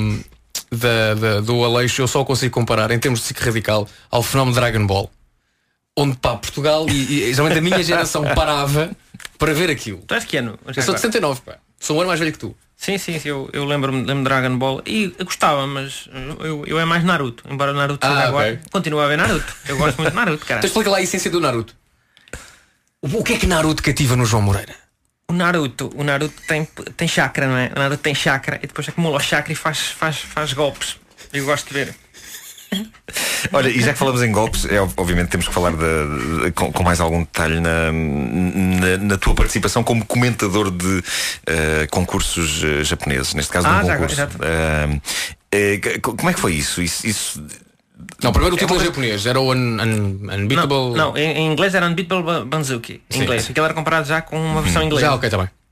do Aleixo eu só consigo comparar em termos de SIC radical ao fenómeno Dragon Ball, onde Portugal e geralmente a minha geração parava para ver aquilo. Tu és que ano? Eu sou de 69, sou um ano mais velho que tu. Sim, eu lembro-me de Dragon Ball e eu gostava, mas eu é mais Naruto. Embora Naruto seja agora, continuo a ver Naruto. Eu gosto muito de Naruto, cara. Então explica lá a essência do Naruto. O que é que Naruto cativa no João Moreira? O Naruto tem chakra, não é? O Naruto tem chakra e depois acumula o chakra e faz golpes. Eu gosto de ver. Olha, e já que falamos em golpes, obviamente temos que falar com mais algum detalhe na tua participação como comentador de concursos japoneses, neste caso de um concurso. Como é que foi isso? Não, primeiro o título japonês era o Unbeatable. Não, em inglês era Unbeatable Banzuki. Em inglês. Aquilo era comparado já com uma versão inglesa. Já, ok, está bem.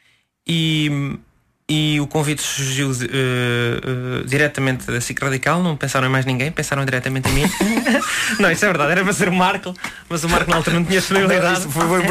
E o convite surgiu diretamente da SIC Radical. Não pensaram em mais ninguém, pensaram diretamente em mim. Não, isso é verdade, era para ser o Marco, mas o Marco na altura não tinha disponibilidade.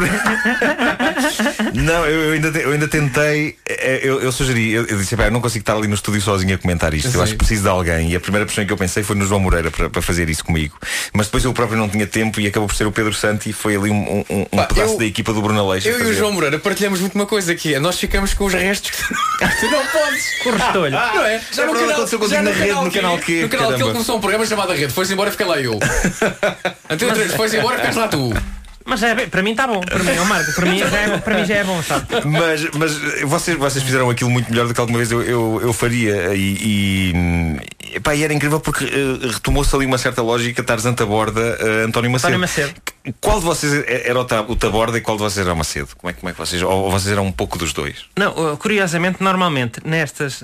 Não, eu ainda tentei. Eu sugeri, eu disse, eu não consigo estar ali no estúdio sozinho a comentar isto. Eu acho que preciso de alguém. E a primeira pessoa que eu pensei foi no João Moreira para fazer isso comigo. Mas depois eu próprio não tinha tempo e acabou por ser o Pedro Santi. E foi ali um pedaço da equipa do Bruno Aleixo. Eu e o João Moreira partilhamos muito uma coisa, que é nós ficamos com os restos. Tu não podes. Com o restolho. Não é? Já no canal, já na rede, no canal Q. No canal Q ele começou um programa chamado A Rede. Foi-se embora, fica lá eu. Antena 3, foi-se embora, ficaste lá tu. Mas para mim está bom. Para mim, Marco, para mim já é bom, sabe? Mas vocês fizeram aquilo muito melhor do que alguma vez eu faria. E era incrível porque retomou-se ali uma certa lógica. Tarzan Taborda, António Macedo. Qual de vocês era o Taborda e qual de vocês era o Macedo? Como é que vocês... Ou vocês eram um pouco dos dois? Não, curiosamente, normalmente nestas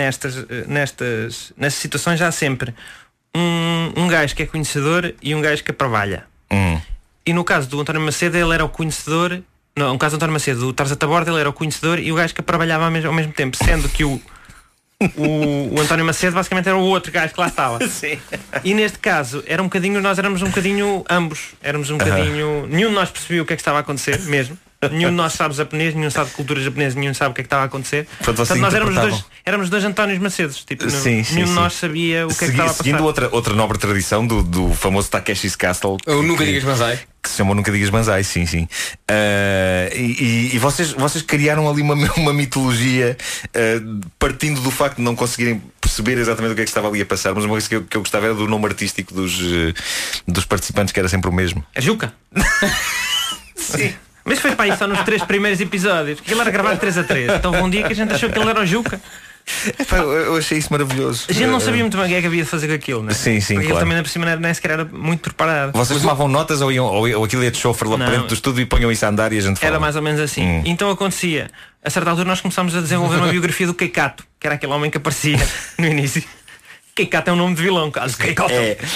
situações há sempre um gajo que é conhecedor e um gajo que trabalha. E no caso do António Macedo, ele era o conhecedor. Não, no caso do António Macedo, o Tarzan Taborda, ele era o conhecedor e o gajo que trabalhava ao mesmo tempo, sendo que o António Macedo basicamente era o outro gajo que lá estava. Sim. E neste caso nós éramos um bocadinho ambos. Éramos um bocadinho. Nenhum de nós percebia o que é que estava a acontecer mesmo. Nenhum de nós sabe japonês, nenhum sabe cultura japonesa, nenhum sabe o que é que estava a acontecer. Portanto, nós éramos dois Antónios Macedos. Tipo, nenhum de nós sabia o que é que estava a passar. Seguindo outra nobre tradição do famoso Takeshi's Castle. Eu nunca digas Banzai. Que se chamou Nunca Digas Banzai, sim. E vocês criaram ali uma mitologia partindo do facto de não conseguirem perceber exatamente o que é que estava ali a passar. Mas uma coisa que eu gostava era do nome artístico dos participantes, que era sempre o mesmo. É Juca? Sim. Mas foi para isso só nos 3 primeiros episódios. Aquilo era gravado 3 a 3. Então um dia que a gente achou que ele era o Juca. Eu achei isso maravilhoso. A gente não sabia muito bem o que é que havia de fazer com aquilo, né? Sim, porque claro. ele também por cima nem sequer era muito preparado. Vocês tomavam notas ou aquilo ia de chofer lá para dentro do estúdio e ponham isso a andar e a gente fala? Era mais ou menos assim. Então acontecia, a certa altura nós começámos a desenvolver uma biografia do Keikato, que era aquele homem que aparecia no início. Keikato é um nome de vilão, caso Keikato.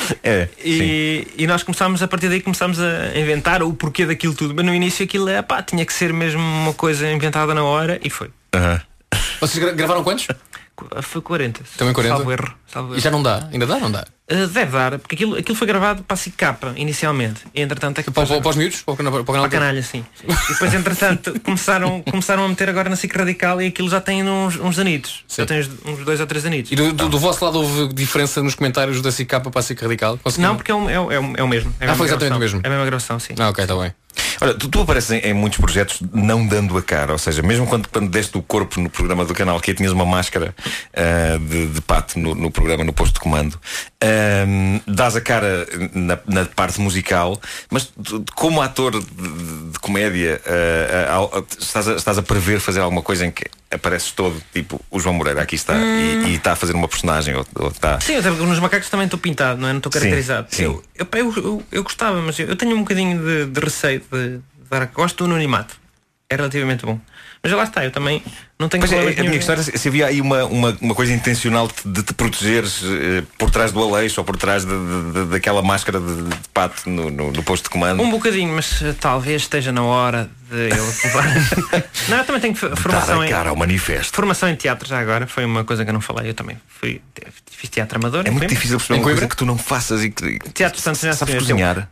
E nós começámos, a partir daí começámos a inventar o porquê daquilo tudo. Mas no início aquilo tinha que ser mesmo uma coisa inventada na hora e foi. Vocês gravaram quantos? Foi 40. Também 40? Salvo erro. E já não dá? Ainda dá ou não dá? Deve dar, porque aquilo foi gravado para a SIC Capa inicialmente. E entretanto é que para os miúdos? Para o canal? Para a canalha, sim. E depois entretanto começaram a meter agora na SIC Radical e aquilo já tem uns anitos. Já tem uns 2 ou 3 anitos. E do vosso lado houve diferença nos comentários da SIC Capa para a SIC Radical? Não, porque é o mesmo. Foi exatamente o mesmo. É a mesma gravação, sim. Ok, está bem. Olha, tu apareces em muitos projetos não dando a cara, ou seja, mesmo quando deste o corpo no programa do canal, que tinhas uma máscara de pato no programa, no posto de comando, dás a cara na parte musical, mas como ator de comédia estás a prever fazer alguma coisa em que apareces todo, tipo o João Moreira aqui está e está a fazer uma personagem ou está... Sim, até porque nos macacos também estou pintado, não estou caracterizado. Sim. Eu gostava, mas eu tenho um bocadinho de receio de dar. Gosto do anonimato, é relativamente bom. Mas lá está, eu também não tenho problema nenhum. A minha questão era se havia aí uma coisa intencional de te protegeres por trás do Aleixo ou por trás daquela máscara de pato no posto de comando. Um bocadinho, mas talvez esteja na hora de eu levar. Não, eu também tenho formação ao manifesto. Formação em teatro já agora, foi uma coisa que eu não falei, eu também fiz teatro amador. É muito difícil perceber uma coisa que tu não faças e que teatro, portanto, já sabes cozinhar.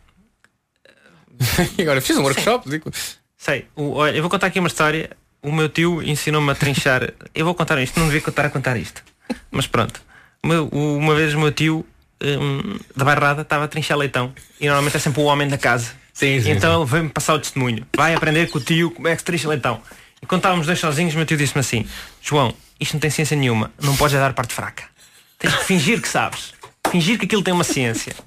E agora fiz um workshop, digo. Sei, olha, eu vou contar aqui uma história. O meu tio ensinou-me a trinchar. Eu vou contar isto, não devia estar a contar isto. Mas pronto. Uma vez o meu tio da bairrada estava a trinchar leitão. E normalmente é sempre o homem da casa. Sim, então ele veio-me passar o testemunho. Vai aprender com o tio como é que se trincha leitão. E quando estávamos 2 sozinhos, o meu tio disse-me assim: João, isto não tem ciência nenhuma. Não podes dar parte fraca. Tens que fingir que sabes. Fingir que aquilo tem uma ciência.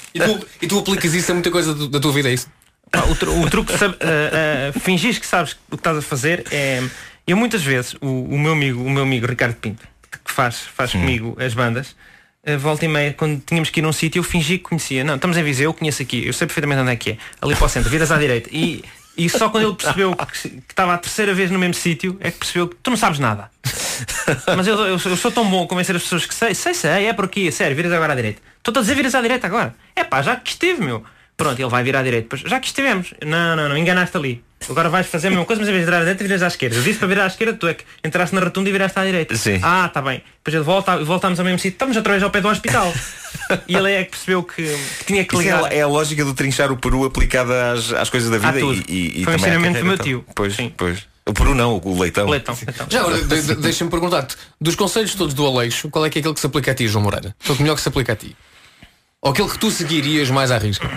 E tu aplicas isso a muita coisa da tua vida, é isso? O truque de fingir que sabes o que estás a fazer é. Eu muitas vezes, o meu amigo Ricardo Pinto, que faz comigo as bandas, volta e meia, quando tínhamos que ir a um sítio, eu fingi que conhecia. Não, estamos em Viseu, eu conheço aqui, eu sei perfeitamente onde é que é. Ali para o centro, viras à direita. E só quando ele percebeu que estava a 3ª vez no mesmo sítio, é que percebeu que tu não sabes nada. Mas eu sou tão bom a convencer as pessoas que sei, é por aqui, sério, viras agora à direita. Estou a dizer viras à direita agora. É pá, já que estive, meu. Pronto, ele vai virar à direita. Depois, já que estivemos. Não, enganaste ali. Agora vais fazer a mesma coisa, mas em vez de virar à direita, viras à esquerda. Eu disse para virar à esquerda, tu é que entraste na rotunda e viraste à direita. Sim. Está bem. Depois ele voltámos ao mesmo sítio. Estamos outra vez ao pé do hospital. E ele é que percebeu que tinha que ligar. É a lógica do trinchar o peru aplicada às coisas da vida e foi um ensinamento do meu tio. Pois. O peru não, o leitão. Já agora, deixa-me perguntar-te, dos conselhos todos do Aleixo, qual é que é aquele que se aplica a ti, João Moreira? Qual é o melhor que se aplica a ti? Ou aquele que tu seguirias mais à risca?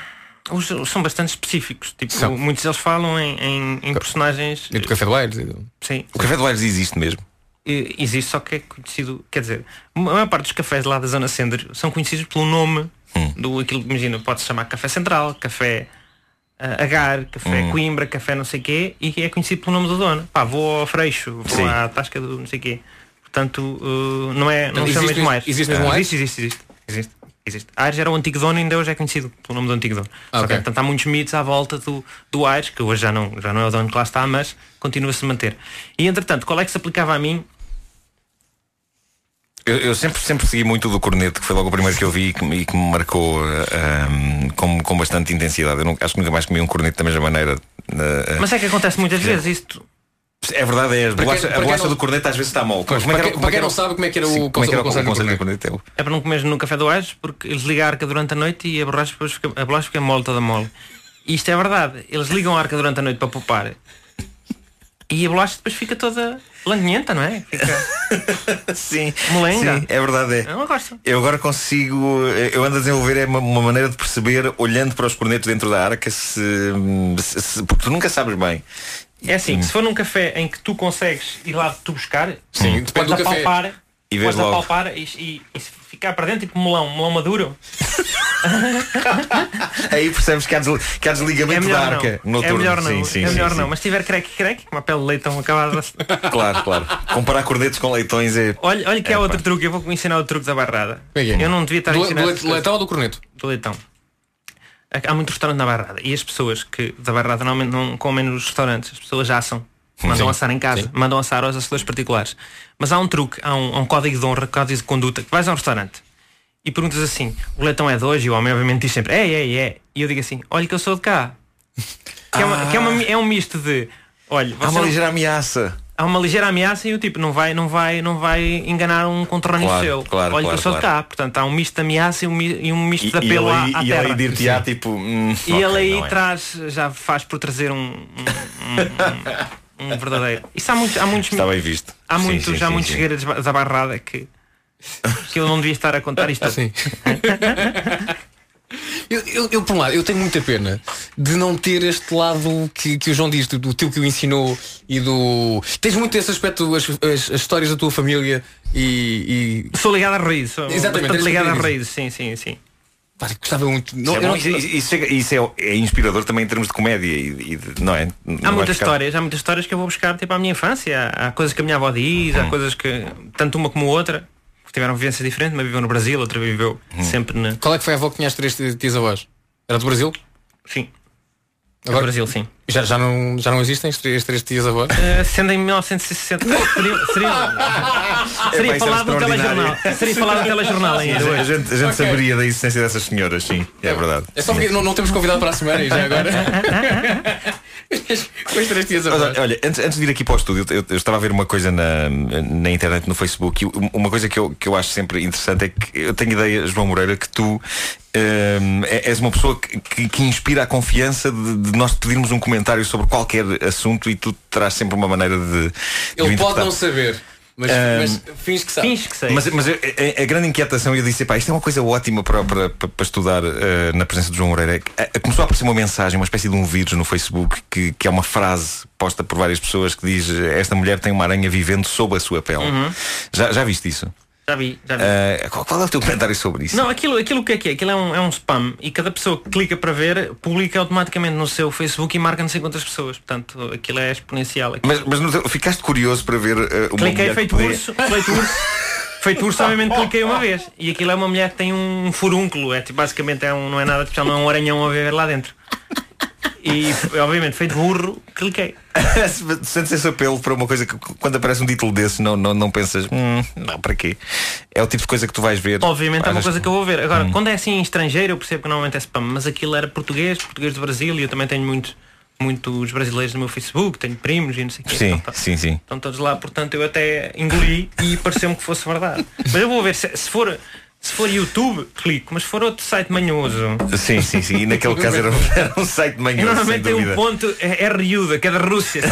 São bastante específicos. Tipo, muitos deles falam em personagens. E do Café do Aires? Sim. O Café do Aires existe mesmo? Existe, só que é conhecido. Quer dizer, a maior parte dos cafés lá da Zona Centro são conhecidos pelo nome do aquilo. Imagina, pode-se chamar Café Central, Café Agar, Café Coimbra, Café não sei quê, e é conhecido pelo nome do dono. Pá, vou ao Freixo, vou à Tasca do não sei quê. Portanto, não chama mesmo mais. Existe mesmo Aires? Existe. Aires era o antigo dono e ainda hoje é conhecido pelo nome do antigo dono. Só que, portanto, há muitos mitos à volta do Aires, que hoje já não é o dono que lá está, mas continua-se a manter. E entretanto, qual é que se aplicava a mim? Eu sempre segui muito do Corneto, que foi logo o primeiro que eu vi e que me marcou com bastante intensidade. Acho que nunca mais comi um corneto da mesma maneira. Mas é que acontece muitas vezes isto. É verdade, a bolacha do corneto às vezes está mal. Para quem não sabe como é que era o conselho do corneto. É para não comer no Café do Aires, porque eles ligam a arca durante a noite e a bolacha fica mole, toda mole. E isto é verdade. Eles ligam a arca durante a noite para poupar. E a bolacha depois fica toda languenta, não é? Fica sim, molenga. Sim, é verdade. Eu não gosto. Eu agora consigo. Eu ando a desenvolver uma maneira de perceber, olhando para os cornetos dentro da arca, porque tu nunca sabes bem. É assim, se for num café em que tu consegues ir lá tu buscar, depende do café. E podes apalpar e ficar para dentro tipo melão maduro. Aí percebes que há desligamento da arca noturno. É melhor não. Sim, é melhor sim, não. sim. Mas se tiver creque, uma pele de leitão acabada. Claro. Comparar cornetos com leitões é... Olha que há outro truque. Eu vou ensinar o truque da barrada. Eu não devia estar a ensinar... Do leitão ou do corneto? Do leitão. Há muito restaurante na barrada. E as pessoas que da barrada normalmente não comem nos restaurantes. As pessoas já assam. Mandam assar em casa. Mandam assar aos assadores particulares. Mas há um truque. Há um código de honra, código de conduta. Que vais a um restaurante e perguntas assim: o leitão é de hoje? E o homem obviamente diz sempre: é. E eu digo assim: olha que eu sou de cá. É um misto de... Olha, há uma ligeira ameaça. Há uma ligeira ameaça e o tipo não vai enganar um conterrâneo seu. Olha que eu sou de cá. Portanto, há um misto de ameaça e um misto de apelo à terra. E ele dir-te-á tipo... E ele aí traz, já faz por trazer um verdadeiro. Isso há muitos está bem visto. Há muitos segredos da barrada que eu não devia estar a contar isto assim. Eu por um lado, eu tenho muita pena de não ter este lado que o João diz, do teu que o ensinou e do... Tens muito esse aspecto, as histórias da tua família e... Sou ligado às raízes. Exatamente. Ligado às raízes, sim. Gostava muito. Isso é inspirador também em termos de comédia não é? Há muitas histórias que eu vou buscar tipo à minha infância. Há coisas que a minha avó diz, há coisas que tanto uma como outra tiveram vivências diferentes. Uma viveu no Brasil, outra viveu sempre na... Qual é que foi a avó que tinha as 3 tias-avós? Era do Brasil? Sim. Agora, do Brasil, sim. Já não existem as 3 tias-avós? Sendo em 1960 seria falado no telejornal. Seria falado no telejornal ainda hoje. A gente saberia da existência dessas senhoras, sim. É verdade. É só porque não temos convidado para a semana e já agora. As 3 tias-avós. Olha, antes de vir aqui para o estúdio, eu estava a ver uma coisa na internet, no Facebook, e uma coisa que eu acho sempre interessante é que eu tenho ideia, João Moreira, que tu és uma pessoa que inspira a confiança de nós pedirmos um comentário sobre qualquer assunto e tu terás sempre uma maneira de ele pode não saber, mas finge que sabe. Mas a grande inquietação, eu disse, isto é uma coisa ótima para estudar na presença de João Moreira. Começou a aparecer uma mensagem, uma espécie de um vírus no Facebook que é uma frase posta por várias pessoas que diz: esta mulher tem uma aranha vivendo sob a sua pele. Já viste isso? Já vi. Qual é o teu comentário sobre isso? Não, aquilo que é? Aquilo é um spam e cada pessoa que clica para ver publica automaticamente no seu Facebook e marca não sei quantas pessoas. Portanto, aquilo é exponencial. Mas ficaste curioso para ver uma cliquei mulher feito urso, obviamente cliquei uma vez. E aquilo é uma mulher que tem um furúnculo. É tipo, basicamente não é nada especial, não é um aranhão a viver lá dentro. E obviamente feito burro, cliquei. Sentes esse apelo para uma coisa que quando aparece um título desse não pensas, não, para quê? É o tipo de coisa que tu vais ver. Obviamente é uma coisa que eu vou ver. Agora, quando é assim em estrangeiro, eu percebo que normalmente é spam. Mas aquilo era português do Brasil. E eu também tenho muitos brasileiros no meu Facebook. Tenho primos e não sei o quê. Sim. Estão todos lá, portanto eu até engoli e pareceu-me que fosse verdade. Mas eu vou ver, se for YouTube, clico, mas se for outro site manhoso. Sim. E naquele caso era um site manhoso. Normalmente tem um ponto RU, que é da Rússia.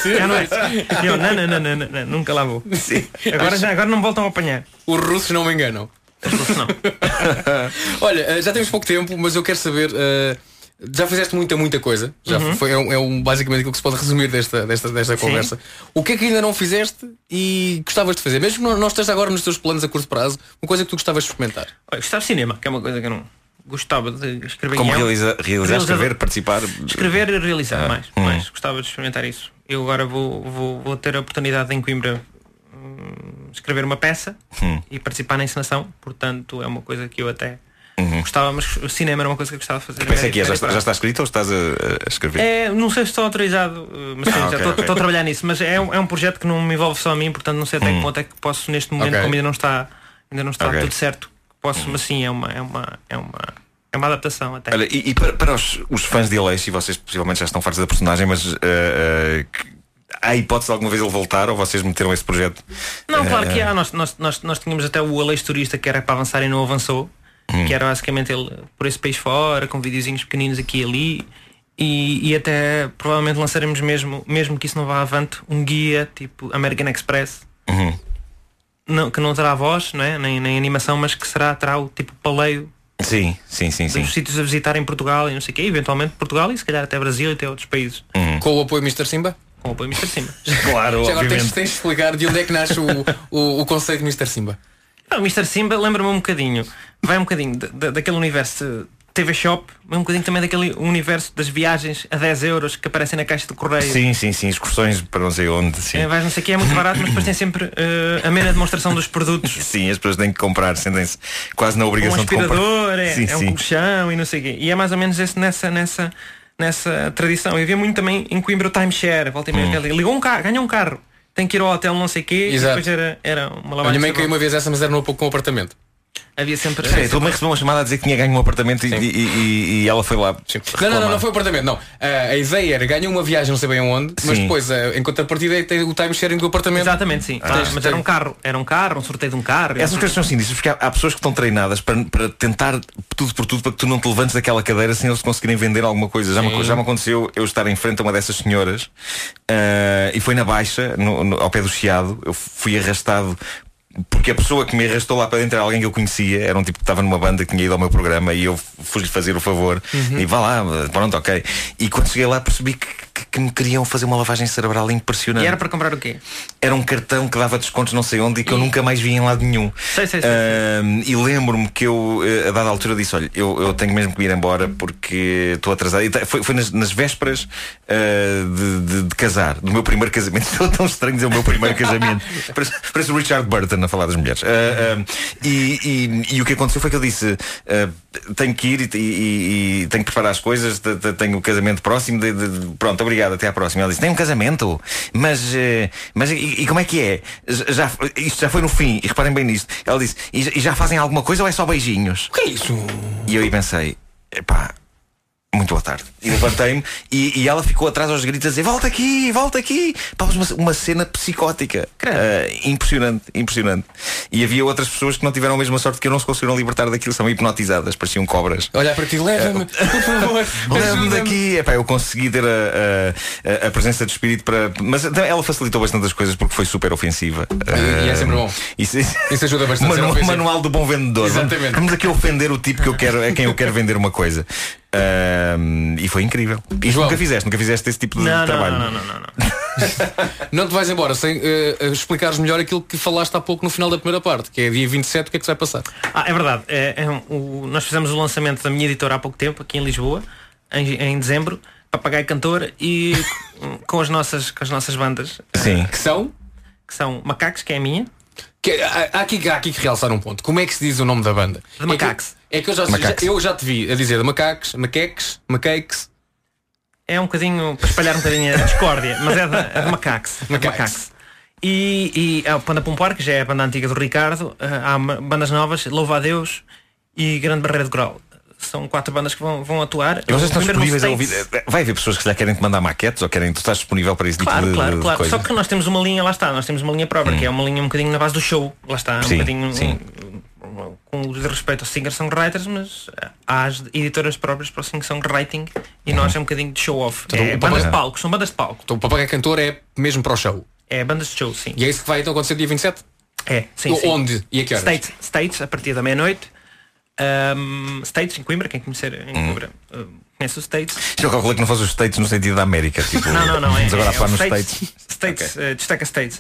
Não, nunca lá vou. Sim. Agora não voltam a apanhar. Os russos não me enganam. Os russos não. Olha, já temos pouco tempo, mas eu quero saber. Já fizeste muita coisa. Já foi basicamente aquilo que se pode resumir desta conversa. O que é que ainda não fizeste e gostavas de fazer? Mesmo que não esteja agora nos teus planos a curto prazo, uma coisa que tu gostavas de experimentar? Olha, gostava de cinema, que é uma coisa que eu não gostava de escrever. Como realizar, escrever, participar? Escrever e realizar mais. Gostava de experimentar isso. Eu agora vou ter a oportunidade em Coimbra escrever uma peça e participar na encenação. Portanto, é uma coisa que eu até gostava, mas o cinema era uma coisa que eu gostava de fazer. Que peça é que é? Já está escrito ou estás a escrever? Não sei se estou autorizado, mas sim, já estou a trabalhar nisso. Mas é um projeto que não me envolve só a mim, portanto não sei até que ponto é que posso neste momento, como ainda não está tudo certo, posso, mas sim, é uma adaptação até. Olha, e para os fãs de Aleixo, e vocês possivelmente já estão fartos da personagem, mas há hipótese de alguma vez ele voltar, ou vocês meteram esse projeto? Não, claro que há. Nós tínhamos até o Aleixo Turista, que era para avançar e não avançou. Que era basicamente ele por esse país fora, com videozinhos pequeninos aqui e ali, e até provavelmente lançaremos mesmo que isso não vá avante, um guia tipo American Express, que não terá voz, não é? nem animação, mas que terá o tipo paleio. Sim. Dos sítios a visitar em Portugal e não sei o quê, eventualmente Portugal e se calhar até Brasil e até outros países. Com o apoio Mr. Simba? Com o apoio Mr. Simba. Claro, já agora tens de explicar de onde é que nasce o conceito de Mr. Simba. O Mr. Simba lembra-me um bocadinho. Vai um bocadinho daquele universo TV Shop, um bocadinho também daquele universo das viagens a 10 euros que aparecem na caixa de correio. Sim, excursões para não sei onde. Sim. Vais não sei o que, é muito barato, mas depois tem sempre a mera demonstração dos produtos. Sim, as pessoas têm que comprar, sentem-se quase na obrigação de comprar. Um aspirador, um colchão e não sei o quê. E é mais ou menos esse nessa tradição. Eu havia muito também em Coimbra o timeshare, volta e meia, ligou um carro, ganhou um carro, tem que ir ao hotel não sei o quê. Exato. E depois era uma lavagem. A minha mãe caiu uma vez essa, mas era no pouco com um apartamento. Havia sempre. A tua mãe recebeu uma chamada a dizer que tinha ganho um apartamento e ela foi lá. Não foi o apartamento, não. A ideia era ganhar uma viagem, não sei bem aonde, mas depois, em contrapartida, tem o timesharing do apartamento. Exatamente, sim. Mas era um carro, um sorteio de um carro. Essas coisas são assim, porque há pessoas que estão treinadas para tentar tudo por tudo para que tu não te levantes daquela cadeira sem eles conseguirem vender alguma coisa. Já me aconteceu eu estar em frente a uma dessas senhoras e foi na Baixa, ao pé do Chiado. Eu fui arrastado porque a pessoa que me arrastou lá para dentro era alguém que eu conhecia, era um tipo que estava numa banda que tinha ido ao meu programa e eu fui-lhe fazer o favor e vá lá, pronto, ok. E quando cheguei lá percebi que me queriam fazer uma lavagem cerebral impressionante. E era para comprar o quê? Era um cartão que dava descontos não sei onde e que eu nunca mais vi em lado nenhum. Sei. E lembro-me que eu, a dada altura, disse, olha, eu tenho mesmo que ir embora porque estou atrasado. E foi nas vésperas de casar, do meu primeiro casamento. Estou tão estranho dizer o meu primeiro casamento. Parece o Richard Burton a falar das mulheres. E o que aconteceu foi que eu disse, tenho que ir e tenho que preparar as coisas, tenho o casamento próximo, pronto, obrigado, até à próxima. Ela disse, tem um casamento? Mas como é que é? Isto já foi no fim, e reparem bem nisto. Ela disse, e já fazem alguma coisa ou é só beijinhos? O que é isso? E eu aí pensei, epá, muito boa tarde. E levantei-me e ela ficou atrás aos gritos a dizer, volta aqui. Pá, uma cena psicótica. Impressionante. E havia outras pessoas que não tiveram a mesma sorte que eu, não se conseguiram libertar daquilo, são hipnotizadas, pareciam cobras. Olha para ti, leva-me, por favor. Leva-me daqui. Epá, eu consegui ter a presença de espírito para. Mas ela facilitou bastante as coisas porque foi super ofensiva. E é sempre bom. Isso ajuda bastante. Manual do bom vendedor. Exatamente. Vamos aqui ofender o tipo que eu quero, a quem eu quero vender uma coisa. E foi incrível. E nunca fizeste esse tipo de trabalho. Não. Não te vais embora sem explicares melhor aquilo que falaste há pouco no final da primeira parte, que é dia 27, o que é que se vai passar? É verdade. Nós fizemos o lançamento da minha editora há pouco tempo, aqui em Lisboa, em dezembro, Papagaio Cantor, e com as nossas bandas. Sim. Que são Macacos, que é a minha. Há aqui que realçar um ponto. Como é que se diz o nome da banda? De Macacos. É que eu já te vi a dizer de Macaques. É um bocadinho para espalhar um bocadinho a discórdia, mas é de Macacos. E a Panda Pompar, que já é a banda antiga do Ricardo. Há bandas novas, Louva a Deus e Grande Barreira de Coral. São 4 bandas que vão atuar. E vocês estão disponíveis a ouvir? Vai haver pessoas que já querem te mandar maquetes ou querem, tu estás disponível para isso? Claro. Coisa? Só que nós temos uma linha, lá está, nós temos uma linha própria, que é uma linha um bocadinho na base do show. Lá está, sim, um bocadinho sim. Com o respeito aos singer-songwriters, mas há as editoras próprias para o singer-songwriting e nós é um bocadinho de show-off. São bandas de palco. Então o Papagaio Cantor é mesmo para o show? É bandas de show, sim. E é isso que vai então acontecer dia 27? Sim. Onde? E a que horas? States, a partir da meia-noite. States em Coimbra, quem conhecer em Coimbra conhece os States. Eu calculei que não fosse os States no sentido da América, tipo, não, vamos agora a falar nos States. States. Destaca States.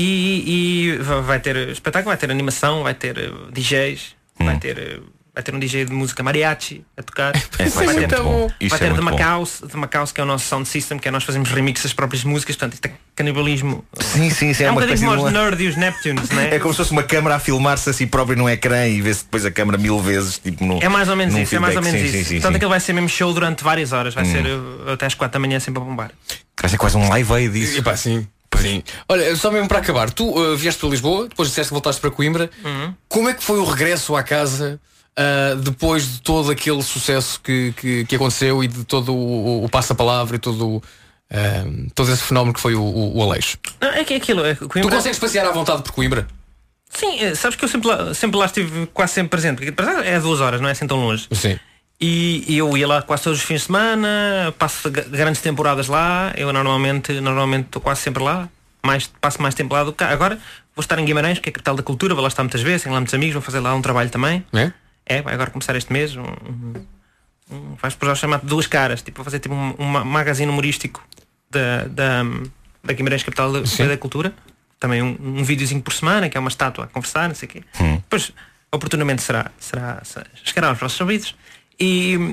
E vai ter espetáculo, vai ter animação, vai ter DJs, vai ter um DJ de música mariachi a tocar. Vai ter de Macaus, que é o nosso sound system, que é nós fazemos remix das próprias músicas, portanto isto é canibalismo. Sim, é um bocadinho como os Nerd e os Neptunes, né? É como se fosse uma câmara a filmar-se a si próprio no ecrã e vê-se depois a câmara 1000 vezes, tipo, é mais ou menos isso, feedback. Sim. Portanto aquilo vai ser mesmo show durante várias horas, vai ser até às 4 da manhã sempre a bombar. Vai ser quase um live aid disso. Sim. Olha, só mesmo para acabar, tu vieste para Lisboa, depois disseste que voltaste para Coimbra. Como é que foi o regresso à casa depois de todo aquele sucesso que aconteceu e de todo o passa-palavra e todo esse fenómeno que foi o Aleixo? Não, é que aquilo, Coimbra... Tu consegues passear à vontade por Coimbra? Sim, sabes que eu sempre lá estive quase sempre presente, porque é 2 horas, não é assim tão longe. Sim. E eu ia lá quase todos os fins de semana, passo grandes temporadas lá, eu normalmente estou quase sempre lá, passo mais tempo lá do que cá. Agora vou estar em Guimarães, que é a capital da cultura, vou lá estar muitas vezes, tenho lá muitos amigos, vou fazer lá um trabalho também. Vai agora começar este mês faz por chamar de 2 caras, tipo, vou fazer tipo um magazine humorístico da Guimarães, capital da cultura. também um videozinho por semana, que é uma estátua a conversar, não sei o quê. Depois, oportunamente chegará aos vossos ouvidos. E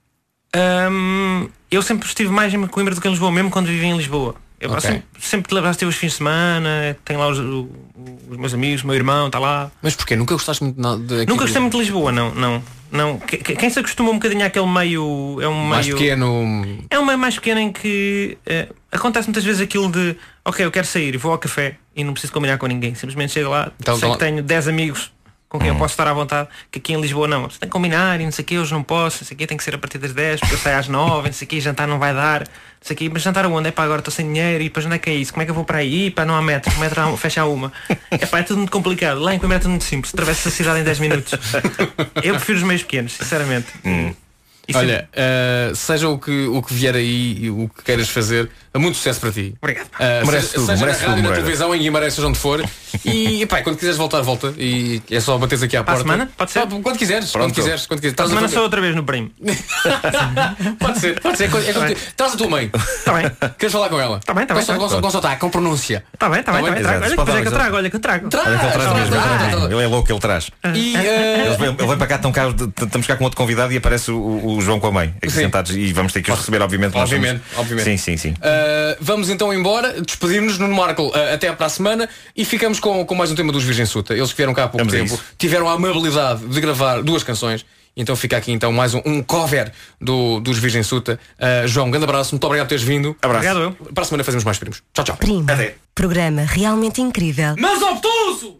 eu sempre estive mais em Coimbra do que em Lisboa, mesmo quando vivi em Lisboa. Eu sempre tive os fins de semana, tenho lá os meus amigos, o meu irmão está lá. Mas porquê? Nunca gostaste muito de Nunca gostei muito de Lisboa, não. Quem se acostuma um bocadinho àquele meio. É um mais meio pequeno. É um meio mais pequeno em que acontece muitas vezes aquilo de ok, eu quero sair, vou ao café e não preciso combinar com ninguém. Simplesmente chego lá, sei que tenho 10 amigos com quem eu posso estar à vontade, que aqui em Lisboa não. Você tem que combinar e não sei o que, hoje não posso, não sei o que, tem que ser a partir das 10, porque eu saio às 9, não sei o que, jantar não vai dar, não sei o que, mas jantar aonde? Agora estou sem dinheiro e depois onde é que é isso? Como é que eu vou para aí? Não há metro, o metro fecha a uma. É tudo muito complicado. Lá em Coimbra é tudo muito simples, atravessa a cidade em 10 minutos. Eu prefiro os meios pequenos, sinceramente. Olha, seja o que vier aí e o que queiras fazer, muito sucesso para ti. Obrigado. Merece tudo, seja merece na rádio, tudo, na televisão, em Guimarães, seja onde for. E pá, quando quiseres voltar, volta. E é só bateres aqui à Para porta. a semana? Pode ser? Quando quiseres. Quando quiseres. Para a semana sou outra vez no Primo. Pode ser. Traz a tua mãe. Está bem. Queres falar com ela? Está bem. Com sotaque, com pronúncia. Está bem. Trago. Olha que eu trago. Ele é louco, ele traz. Ele vem para cá, estamos cá com outro convidado e aparece o João com a mãe aqui sentados e vamos ter que os receber, obviamente. Obviamente. Sim. Vamos então embora, despedimos-nos, Nuno Marco, até para a semana e ficamos com mais um tema dos Virgem Suta. Eles que vieram cá há pouco tempo, tiveram a amabilidade de gravar 2 canções. Então fica aqui então mais um cover dos Virgem Suta. João, um grande abraço, muito obrigado por teres vindo. Abraço. Obrigado. Para a semana fazemos mais primos. Tchau. Primo. Até. Programa realmente incrível. Mas obtuso!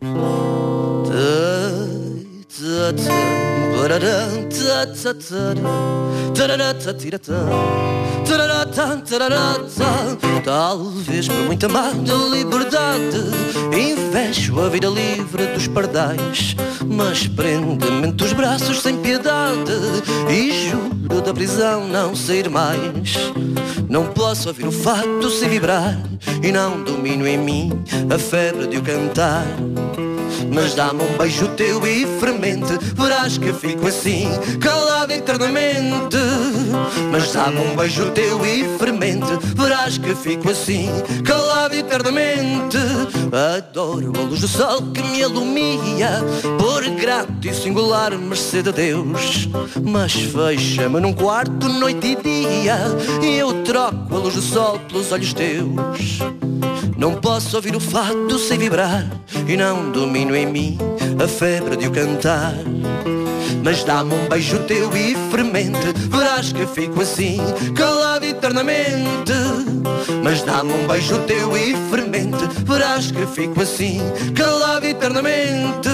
Talvez por muito amar a liberdade invejo a vida livre dos pardais, mas prende-me entre os braços sem piedade e juro da prisão não sair mais. Não posso ouvir o fato sem vibrar e não domino em mim a febre de o cantar. Mas dá-me um beijo teu e fermente, verás que fico assim, calado eternamente. Mas dá-me um beijo teu e fermente, verás que fico assim, calado eternamente. Adoro a luz do sol que me alumia, por grato e singular mercê de Deus. Mas fecha-me num quarto noite e dia e eu troco a luz do sol pelos olhos teus. Não posso ouvir o fado sem vibrar e não domino em mim a febre de o cantar. Mas dá-me um beijo teu e fermente, verás que fico assim, calado eternamente. Mas dá-me um beijo teu e fermente, verás que fico assim, calado eternamente.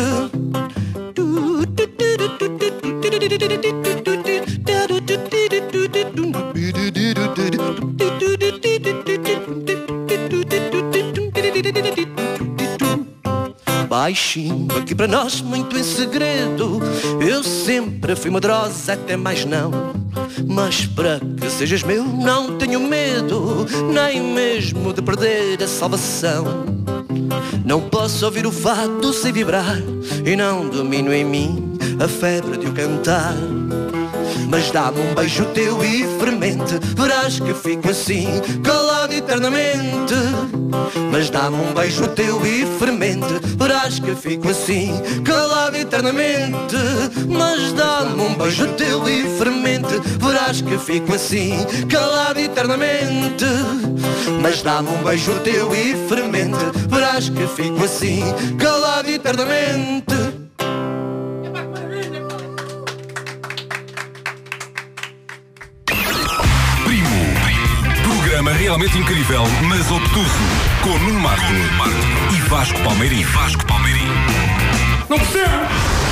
Baixinho, aqui para nós, muito em segredo, eu sempre fui medrosa, até mais não. Mas para que sejas meu, não tenho medo, nem mesmo de perder a salvação. Não posso ouvir o fado sem vibrar e não domino em mim a febre de o cantar. Mas dá-me um beijo teu e fermente, verás que fico assim, calado eternamente. Mas dá-me um beijo teu e fermente, verás que fico assim, calado eternamente. Mas dá-me um beijo teu e fermente, verás que fico assim, calado eternamente. Mas dá-me um beijo teu e fermente, verás que fico assim, calado eternamente. Programa realmente incrível, mas obtuso. Com Nuno Marco e Vasco Palmeirim. Não percebo!